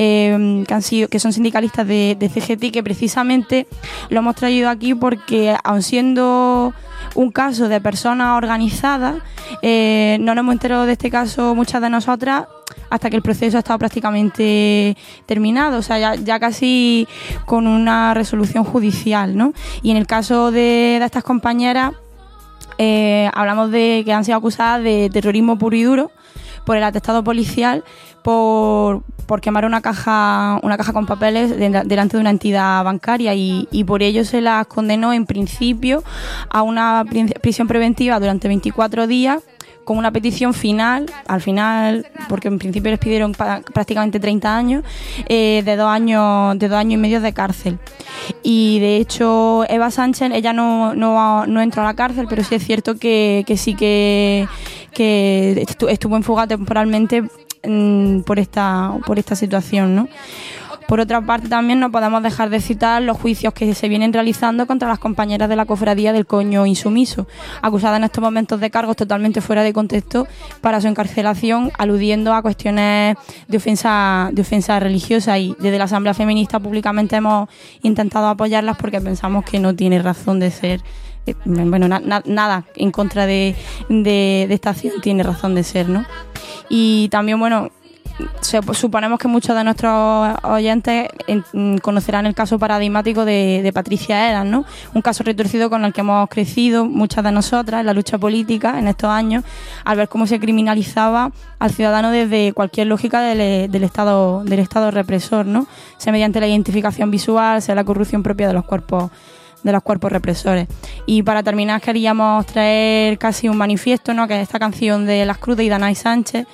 que son sindicalistas de CGT, que precisamente lo hemos traído aquí porque, aun siendo un caso de personas organizadas, no nos hemos enterado de este caso muchas de nosotras hasta que el proceso ha estado prácticamente terminado, o sea, ya casi con una resolución judicial, ¿no? Y en el caso de estas compañeras, hablamos de que han sido acusadas de terrorismo puro y duro por el atestado policial por quemar una caja con papeles delante de una entidad bancaria, y por ello se las condenó en principio a una prisión preventiva durante 24 días con una petición final, al final, porque en principio les pidieron prácticamente 30 años, de 2 años y medio de cárcel. Y de hecho, Eva Sánchez, ella no entró a la cárcel, pero sí es cierto que sí que estuvo en fuga temporalmente por esta situación, ¿no? Por otra parte, también no podemos dejar de citar los juicios que se vienen realizando contra las compañeras de la Cofradía del Coño Insumiso, acusadas en estos momentos de cargos totalmente fuera de contexto para su encarcelación, aludiendo a cuestiones de ofensa religiosa, y desde la Asamblea Feminista públicamente hemos intentado apoyarlas porque pensamos que no tiene razón de ser. Bueno, nada en contra de esta acción tiene razón de ser, ¿no? Y también, bueno, suponemos que muchos de nuestros oyentes conocerán el caso paradigmático de Patricia Eras, ¿no? Un caso retorcido con el que hemos crecido muchas de nosotras en la lucha política en estos años, al ver cómo se criminalizaba al ciudadano desde cualquier lógica del Estado represor, ¿no? Sea mediante la identificación visual, sea la corrupción propia de los cuerpos represores. Y para terminar, queríamos traer casi un manifiesto, ¿no? Que es esta canción de Las Crudes y Danay Sánchez,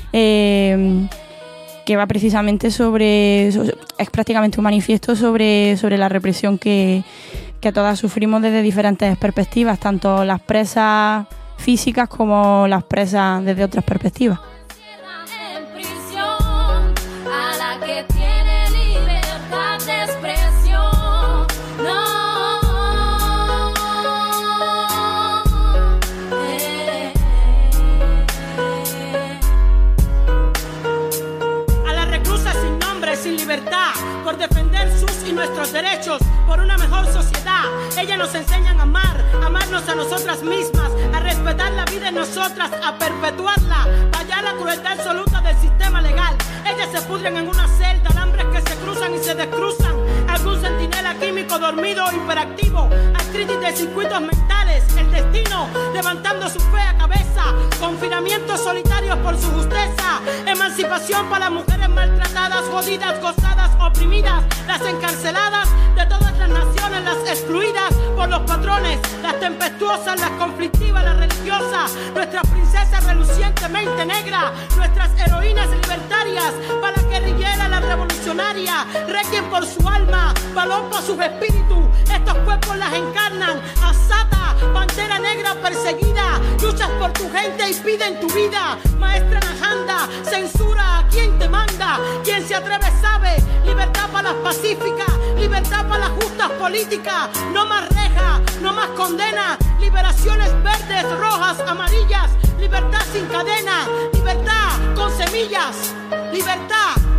que va precisamente es prácticamente un manifiesto sobre la represión que todas sufrimos desde diferentes perspectivas, tanto las presas físicas como las presas desde otras perspectivas. Por defender sus y nuestros derechos, por una mejor sociedad. Ellas nos enseñan a amarnos a nosotras mismas, a respetar la vida en nosotras, a perpetuarla, vaya la crueldad absoluta del sistema legal. Ellas se pudren en una celda, alambres que se cruzan y se descruzan, algún centinela químico dormido o hiperactivo, artritis de circuitos mentales, el destino levantando su fea cabeza, confinamientos solitarios por su justeza, emancipación para las mujeres maltratadas, jodidas, gozadas, oprimidas, las encarceladas de todas las naciones, las excluidas por los patrones, las tempestuosas, las conflictivas, las religiosas, nuestras princesas relucientemente negras, nuestras heroínas libertarias, para la guerrillera, la revolucionaria, requiem por su alma, balón por sus espíritus, estos cuerpos las encarnan, asata, pantera negra perseguida, luchas por tu gente y piden tu vida, maestra Najanda, censura a quien te manda, quien se atreve sabe, libertad para las pacíficas, libertad para las justas políticas, no más reja, no más condena, liberaciones verdes, rojas, amarillas, libertad sin cadena, libertad con semillas, libertad.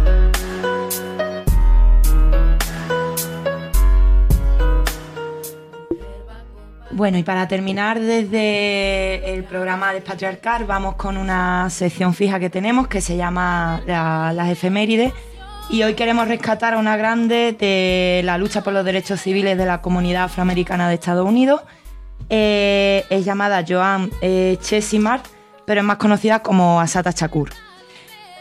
Bueno, y para terminar desde el programa Despatriarcar, vamos con una sección fija que tenemos que se llama las efemérides, y hoy queremos rescatar a una grande de la lucha por los derechos civiles de la comunidad afroamericana de Estados Unidos. Es llamada Joan Chesimard, pero es más conocida como Assata Shakur.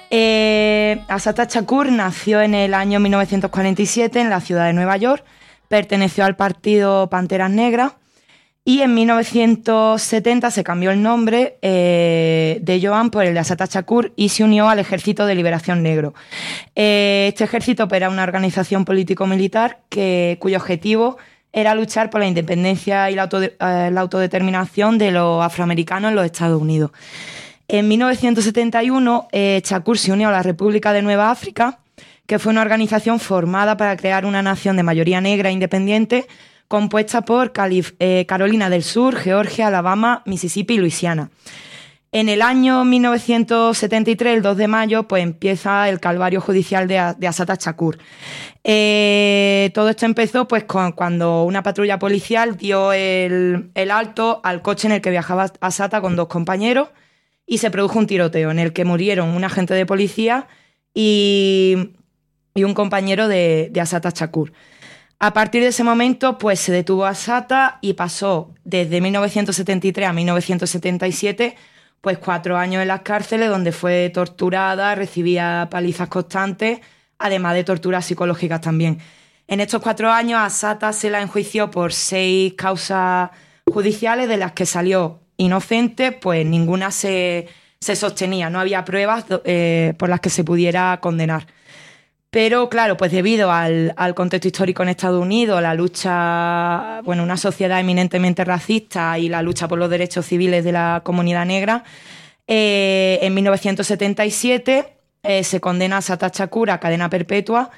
Assata Shakur nació en el año 1947 en la ciudad de Nueva York, perteneció al partido Panteras Negras y en 1970 se cambió el nombre de Joan por el de Assata Shakur y se unió al Ejército de Liberación Negro. Este ejército era una organización político-militar cuyo objetivo era luchar por la independencia y la autodeterminación de los afroamericanos en los Estados Unidos. En 1971, Shakur se unió a la República de Nueva África, que fue una organización formada para crear una nación de mayoría negra independiente compuesta por Carolina del Sur, Georgia, Alabama, Mississippi y Luisiana. En el año 1973, el 2 de mayo, pues empieza el calvario judicial de Assata Shakur. Todo esto empezó pues cuando una patrulla policial dio el alto al coche en el que viajaba Assata con 2 compañeros y se produjo un tiroteo en el que murieron un agente de policía y un compañero de Assata Shakur. A partir de ese momento, pues se detuvo a Assata y pasó desde 1973 a 1977 pues 4 años en las cárceles donde fue torturada, recibía palizas constantes, además de torturas psicológicas también. En estos 4 años a Assata se la enjuició por 6 causas judiciales de las que salió inocente, pues ninguna se sostenía, no había pruebas por las que se pudiera condenar. Pero claro, pues debido al contexto histórico en Estados Unidos, la lucha, bueno, una sociedad eminentemente racista y la lucha por los derechos civiles de la comunidad negra, en 1977 se condena a Assata Shakur a cadena perpetua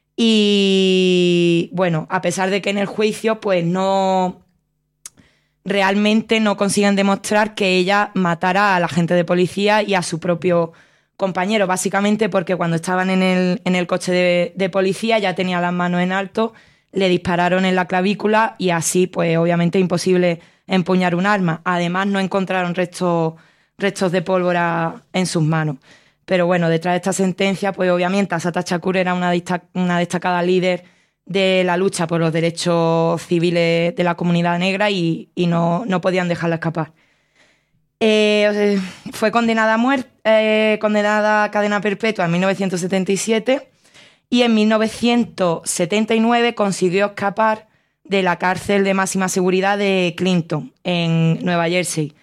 y, bueno, a pesar de que en el juicio pues realmente no consiguen demostrar que ella matara a la agente de policía y a su propio compañero, básicamente porque cuando estaban en el coche de policía ya tenía las manos en alto, le dispararon en la clavícula y así pues obviamente imposible empuñar un arma. Además no encontraron restos de pólvora en sus manos. Pero bueno, detrás de esta sentencia pues obviamente Assata Shakur era una destacada líder de la lucha por los derechos civiles de la comunidad negra y no podían dejarla escapar. Fue condenada a cadena perpetua en 1977 y en 1979 consiguió escapar de la cárcel de máxima seguridad de Clinton, en Nueva Jersey.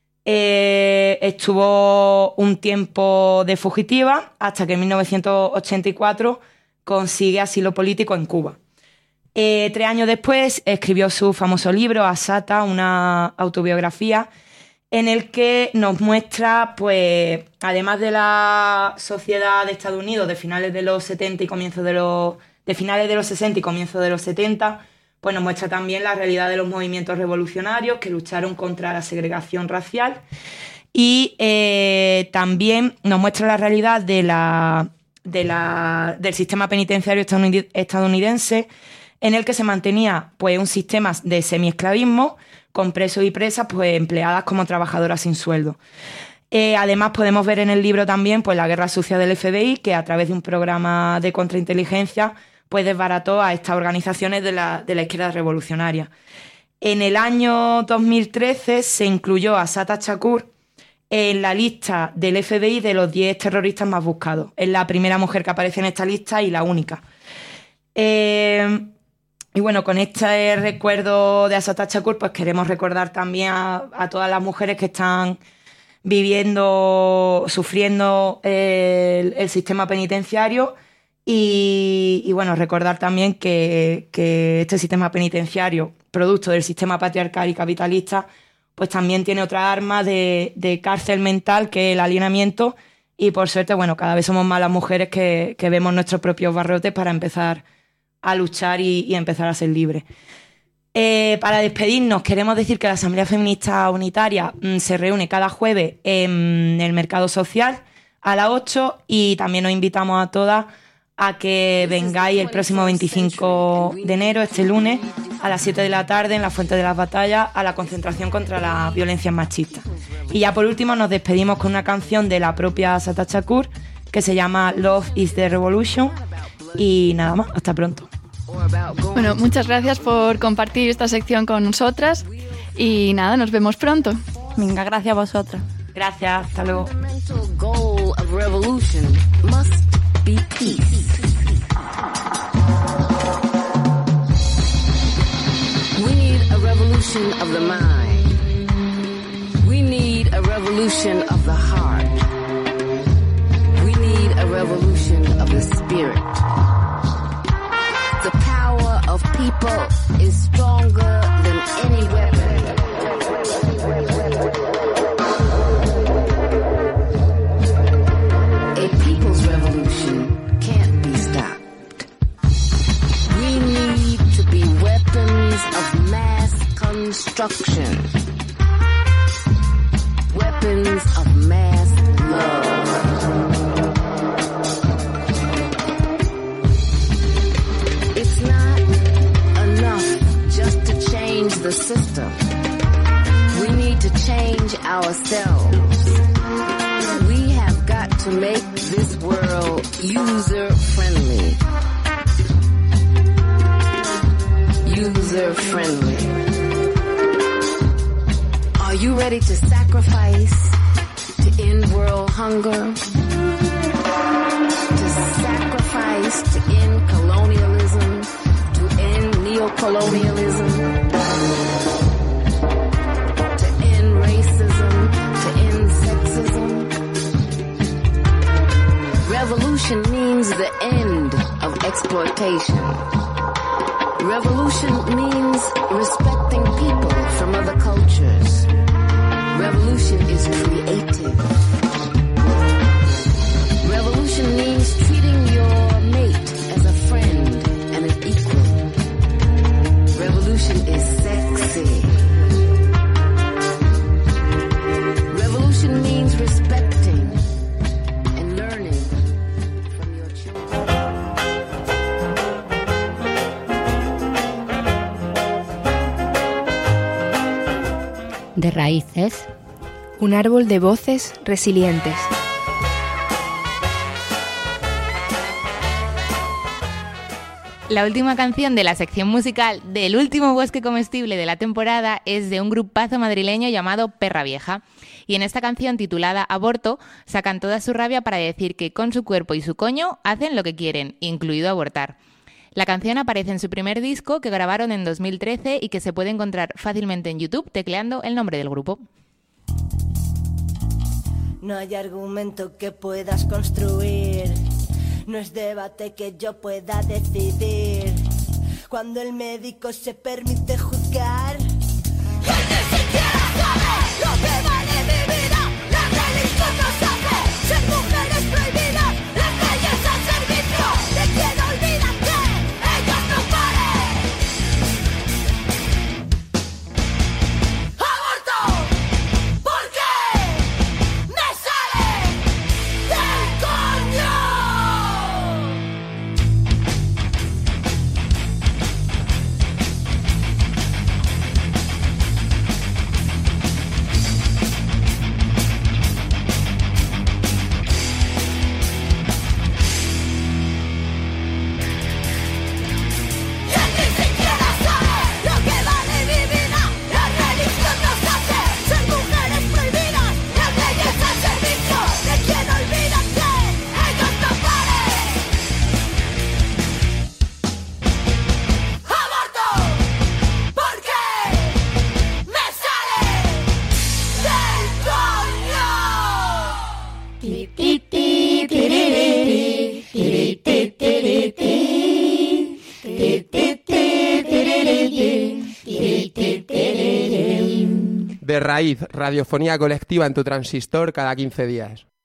Estuvo un tiempo de fugitiva hasta que en 1984 consigue asilo político en Cuba. 3 años después escribió su famoso libro, Assata, una autobiografía, en el que nos muestra, pues, además de la sociedad de Estados Unidos de finales de los 70 y comienzos de finales de los 60 y comienzos de los 70, pues nos muestra también la realidad de los movimientos revolucionarios que lucharon contra la segregación racial y también nos muestra la realidad del sistema penitenciario estadounidense, en el que se mantenía pues un sistema de semiesclavismo con presos y presas pues empleadas como trabajadoras sin sueldo. Además podemos ver en el libro también pues la guerra sucia del FBI, que a través de un programa de contrainteligencia pues desbarató a estas organizaciones de la izquierda revolucionaria. En el año 2013 se incluyó a Assata Shakur en la lista del FBI de los 10 terroristas más buscados. Es la primera mujer que aparece en esta lista y la única. Y bueno, con este recuerdo de Assata Shakur, pues queremos recordar también a todas las mujeres que están sufriendo el sistema penitenciario y bueno, recordar también que este sistema penitenciario, producto del sistema patriarcal y capitalista, pues también tiene otra arma de cárcel mental, que es el alienamiento, y por suerte, bueno, cada vez somos más las mujeres que vemos nuestros propios barrotes para empezar a luchar y empezar a ser libres. Para despedirnos, queremos decir que la Asamblea Feminista Unitaria se reúne cada jueves en el Mercado Social a las 8 y también os invitamos a todas a que vengáis el próximo 25 de enero, este lunes, a las 7 de la tarde en la Fuente de las Batallas a la concentración contra las violencias machistas. Y ya por último nos despedimos con una canción de la propia Assata Shakur que se llama Love is the Revolution. Y nada más, hasta pronto. Bueno, muchas gracias por compartir esta sección con nosotras y nada, nos vemos pronto. Venga, gracias a vosotras. Gracias, hasta luego. peace. We need a revolution of the mind. We need a revolution of the heart. We need a revolution of the spirit. The power of people is stronger than any weapon. A people's revolution can't be stopped. We need to be weapons of mass construction. Weapons of mass love. It's not enough just to change the system. We need to change ourselves. We have got to make this world user-friendly. User-friendly. Are you ready to sacrifice to end world hunger? To sacrifice to end colonialism, to end neocolonialism, to end racism, to end sexism? Revolution means the end of exploitation. Revolution means respecting people from other cultures. Revolution is creative. Revolution means treating your mate as a friend and an equal. Revolution is sexy. Revolution means respecting and learning from your children. De raíces. Un árbol de voces resilientes. La última canción de la sección musical del último bosque comestible de la temporada es de un grupazo madrileño llamado Perra Vieja. Y en esta canción titulada Aborto sacan toda su rabia para decir que con su cuerpo y su coño hacen lo que quieren, incluido abortar. La canción aparece en su primer disco que grabaron en 2013 y que se puede encontrar fácilmente en YouTube tecleando el nombre del grupo. No hay argumento que puedas construir, no es debate que yo pueda decidir. Cuando el médico se permite juzgar, él ni siquiera sabe lo que vale mi vida. La religión nos hace ser mujeres prohibidas, las leyes al servicio de quien olvida que ellos no paren. ¡Aborto! ¿Por qué? ¡Me sale del coño! De Raíz, radiofonía colectiva en tu transistor cada 15 días.